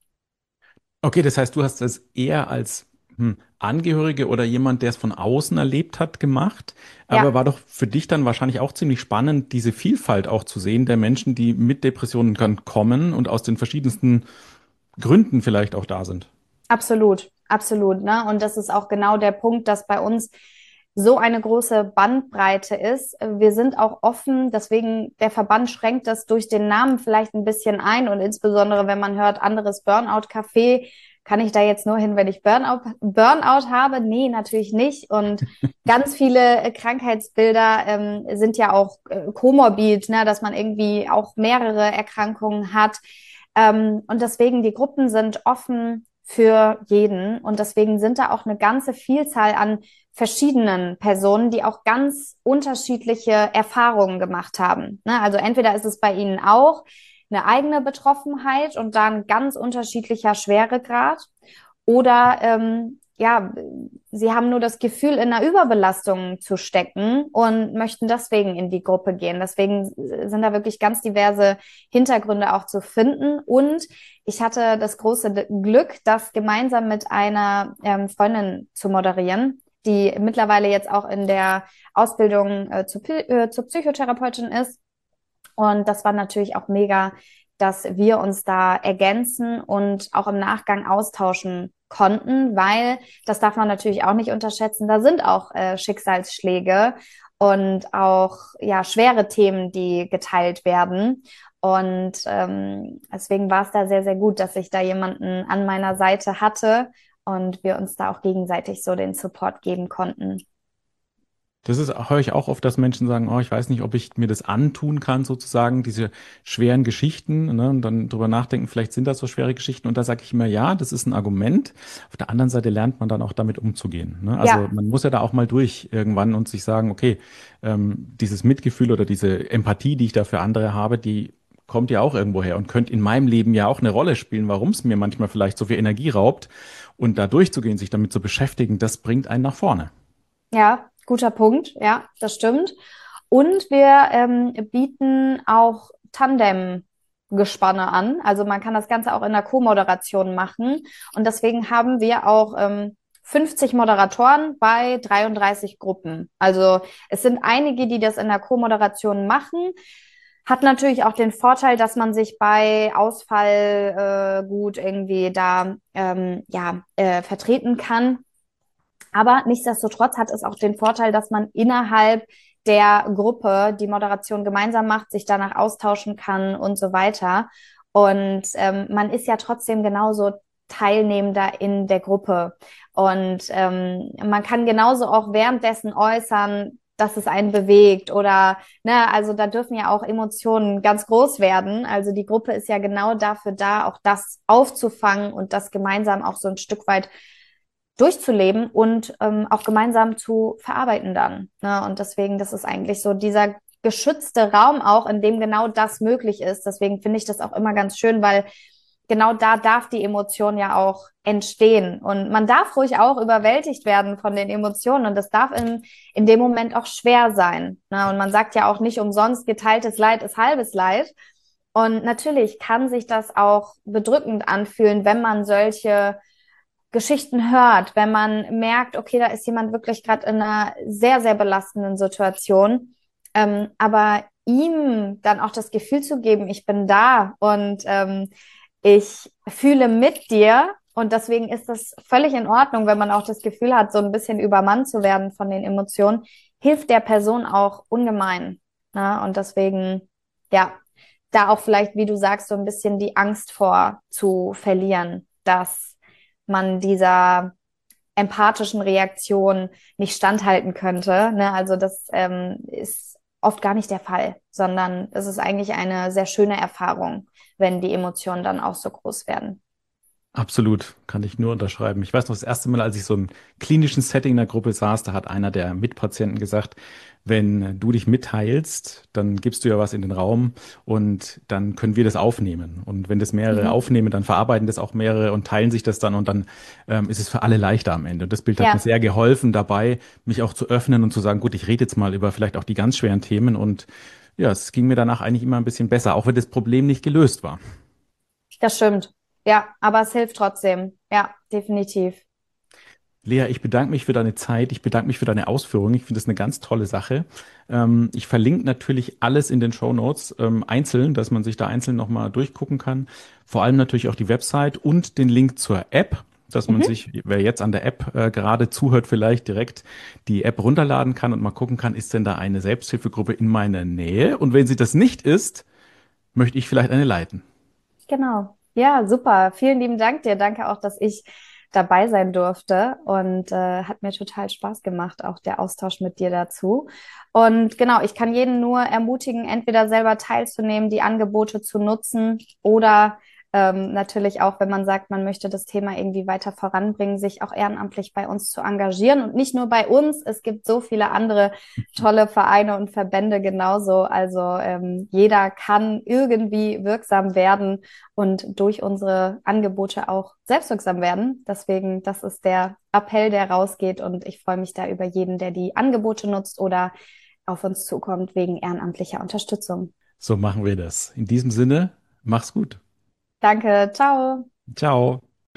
Speaker 1: Okay, das heißt, du hast das eher als hm, Angehörige oder jemand, der es von außen erlebt hat, gemacht. Aber
Speaker 2: Ja,
Speaker 1: war doch für dich dann wahrscheinlich auch ziemlich spannend, diese Vielfalt auch zu sehen der Menschen, die mit Depressionen dann kommen und aus den verschiedensten Gründen vielleicht auch da sind.
Speaker 2: absolut, absolut, ne? Und das ist auch genau der Punkt, dass bei uns so eine große Bandbreite ist. Wir sind auch offen, deswegen der Verband schränkt das durch den Namen vielleicht ein bisschen ein und insbesondere wenn man hört, anderes Burnout-Café, kann ich da jetzt nur hin, wenn ich Burnout, Burnout habe? Nee, natürlich nicht. Und ganz viele äh, Krankheitsbilder ähm, sind ja auch äh, komorbid, ne, dass man irgendwie auch mehrere Erkrankungen hat. Ähm, und deswegen, die Gruppen sind offen für jeden. Und deswegen sind da auch eine ganze Vielzahl an verschiedenen Personen, die auch ganz unterschiedliche Erfahrungen gemacht haben. Ne? Also entweder ist es bei ihnen auch eine eigene Betroffenheit und dann ganz unterschiedlicher Schweregrad oder ähm, ja, sie haben nur das Gefühl, in einer Überbelastung zu stecken und möchten deswegen in die Gruppe gehen. Deswegen sind da wirklich ganz diverse Hintergründe auch zu finden. Und ich hatte das große Glück, das gemeinsam mit einer ähm, Freundin zu moderieren, die mittlerweile jetzt auch in der Ausbildung äh, zu, äh, zur Psychotherapeutin ist. Und das war natürlich auch mega, dass wir uns da ergänzen und auch im Nachgang austauschen konnten, weil das darf man natürlich auch nicht unterschätzen. Da sind auch äh, Schicksalsschläge und auch ja schwere Themen, die geteilt werden. Und ähm, deswegen war es da sehr, sehr gut, dass ich da jemanden an meiner Seite hatte und wir uns da auch gegenseitig so den Support geben konnten.
Speaker 1: Das ist, höre ich auch oft, dass Menschen sagen, oh, ich weiß nicht, ob ich mir das antun kann, sozusagen, diese schweren Geschichten, ne, und dann drüber nachdenken, vielleicht sind das so schwere Geschichten. Und da sage ich immer, ja, das ist ein Argument. Auf der anderen Seite lernt man dann auch damit umzugehen. Ne? Also
Speaker 2: Ja,
Speaker 1: man muss ja da auch mal durch irgendwann und sich sagen, okay, ähm, dieses Mitgefühl oder diese Empathie, die ich da für andere habe, die kommt ja auch irgendwo her und könnte in meinem Leben ja auch eine Rolle spielen, warum es mir manchmal vielleicht so viel Energie raubt. Und da durchzugehen, sich damit zu beschäftigen, das bringt einen nach vorne.
Speaker 2: ja, guter Punkt. Ja, das stimmt. Und wir ähm, bieten auch Tandem-Gespanne an. Also man kann das Ganze auch in der Co-Moderation machen. Und deswegen haben wir auch ähm, fünfzig Moderatoren bei dreiunddreißig Gruppen. Also es sind einige, die das in der Co-Moderation machen. Hat natürlich auch den Vorteil, dass man sich bei Ausfall äh, gut irgendwie da ähm, ja, äh, vertreten kann. Aber nichtsdestotrotz hat es auch den Vorteil, dass man innerhalb der Gruppe die Moderation gemeinsam macht, sich danach austauschen kann und so weiter. Und ähm, man ist ja trotzdem genauso Teilnehmender in der Gruppe. Und ähm, man kann genauso auch währenddessen äußern, dass es einen bewegt oder, ne, also da dürfen ja auch Emotionen ganz groß werden. Also die Gruppe ist ja genau dafür da, auch das aufzufangen und das gemeinsam auch so ein Stück weit durchzuleben und ähm, auch gemeinsam zu verarbeiten dann. Ne? Und deswegen, das ist eigentlich so dieser geschützte Raum auch, in dem genau das möglich ist. Deswegen finde ich das auch immer ganz schön, weil genau da darf die Emotion ja auch entstehen. Und man darf ruhig auch überwältigt werden von den Emotionen. Und das darf in, in dem Moment auch schwer sein. Ne? Und man sagt ja auch nicht umsonst, geteiltes Leid ist halbes Leid. Und natürlich kann sich das auch bedrückend anfühlen, wenn man solche Geschichten hört, wenn man merkt, okay, da ist jemand wirklich gerade in einer sehr, sehr belastenden Situation, ähm, aber ihm dann auch das Gefühl zu geben, ich bin da und ähm, ich fühle mit dir und deswegen ist das völlig in Ordnung, wenn man auch das Gefühl hat, so ein bisschen übermannt zu werden von den Emotionen, hilft der Person auch ungemein. Ne? Und deswegen, ja, da auch vielleicht, wie du sagst, so ein bisschen die Angst vor zu verlieren, dass man dieser empathischen Reaktion nicht standhalten könnte. Ne? Also das ähm, ist oft gar nicht der Fall, sondern es ist eigentlich eine sehr schöne Erfahrung, wenn die Emotionen dann auch so groß werden.
Speaker 1: Absolut, kann ich nur unterschreiben. Ich weiß noch, das erste Mal, als ich so im klinischen Setting in der Gruppe saß, da hat einer der Mitpatienten gesagt, wenn du dich mitteilst, dann gibst du ja was in den Raum und dann können wir das aufnehmen. Und wenn das mehrere
Speaker 2: Mhm.
Speaker 1: aufnehmen, dann verarbeiten das auch mehrere und teilen sich das dann und dann ähm, ist es für alle leichter am Ende. Und das Bild hat mir
Speaker 2: Ja,
Speaker 1: sehr geholfen dabei, mich auch zu öffnen und zu sagen, gut, ich rede jetzt mal über vielleicht auch die ganz schweren Themen und ja, es ging mir danach eigentlich immer ein bisschen besser, auch wenn das Problem nicht gelöst war.
Speaker 2: das stimmt. Ja, aber es hilft trotzdem. Ja, definitiv.
Speaker 1: Lea, ich bedanke mich für deine Zeit, ich bedanke mich für deine Ausführungen. Ich finde das eine ganz tolle Sache. Ähm, ich verlinke natürlich alles in den Shownotes ähm, einzeln, dass man sich da einzeln nochmal durchgucken kann. Vor allem natürlich auch die Website und den Link zur App, dass man
Speaker 2: Mhm.
Speaker 1: sich, wer jetzt an der App äh, gerade zuhört, vielleicht direkt die App runterladen kann und mal gucken kann, ist denn da eine Selbsthilfegruppe in meiner Nähe? Und wenn sie das nicht ist, möchte ich vielleicht eine leiten.
Speaker 2: Genau. Ja, super. Vielen lieben Dank dir. Danke auch, dass ich dabei sein durfte und äh, hat mir total Spaß gemacht, auch der Austausch mit dir dazu. Und genau, ich kann jeden nur ermutigen, entweder selber teilzunehmen, die Angebote zu nutzen oder ähm, natürlich auch, wenn man sagt, man möchte das Thema irgendwie weiter voranbringen, sich auch ehrenamtlich bei uns zu engagieren und nicht nur bei uns. Es gibt so viele andere tolle Vereine und Verbände genauso. Also ähm, jeder kann irgendwie wirksam werden und durch unsere Angebote auch selbstwirksam werden. Deswegen, das ist der Appell, der rausgeht und ich freue mich da über jeden, der die Angebote nutzt oder auf uns zukommt wegen ehrenamtlicher Unterstützung.
Speaker 1: So machen wir das. In diesem Sinne, mach's gut.
Speaker 2: Danke, ciao.
Speaker 1: Ciao.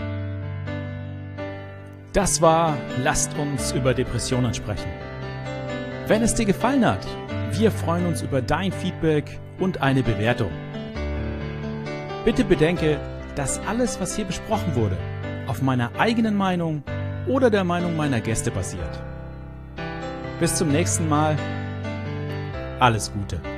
Speaker 1: Das war Lasst uns über Depressionen sprechen. Wenn es dir gefallen hat, wir freuen uns über dein Feedback und eine Bewertung. Bitte bedenke, dass alles, was hier besprochen wurde, auf meiner eigenen Meinung oder der Meinung meiner Gäste basiert. Bis zum nächsten Mal. Alles Gute.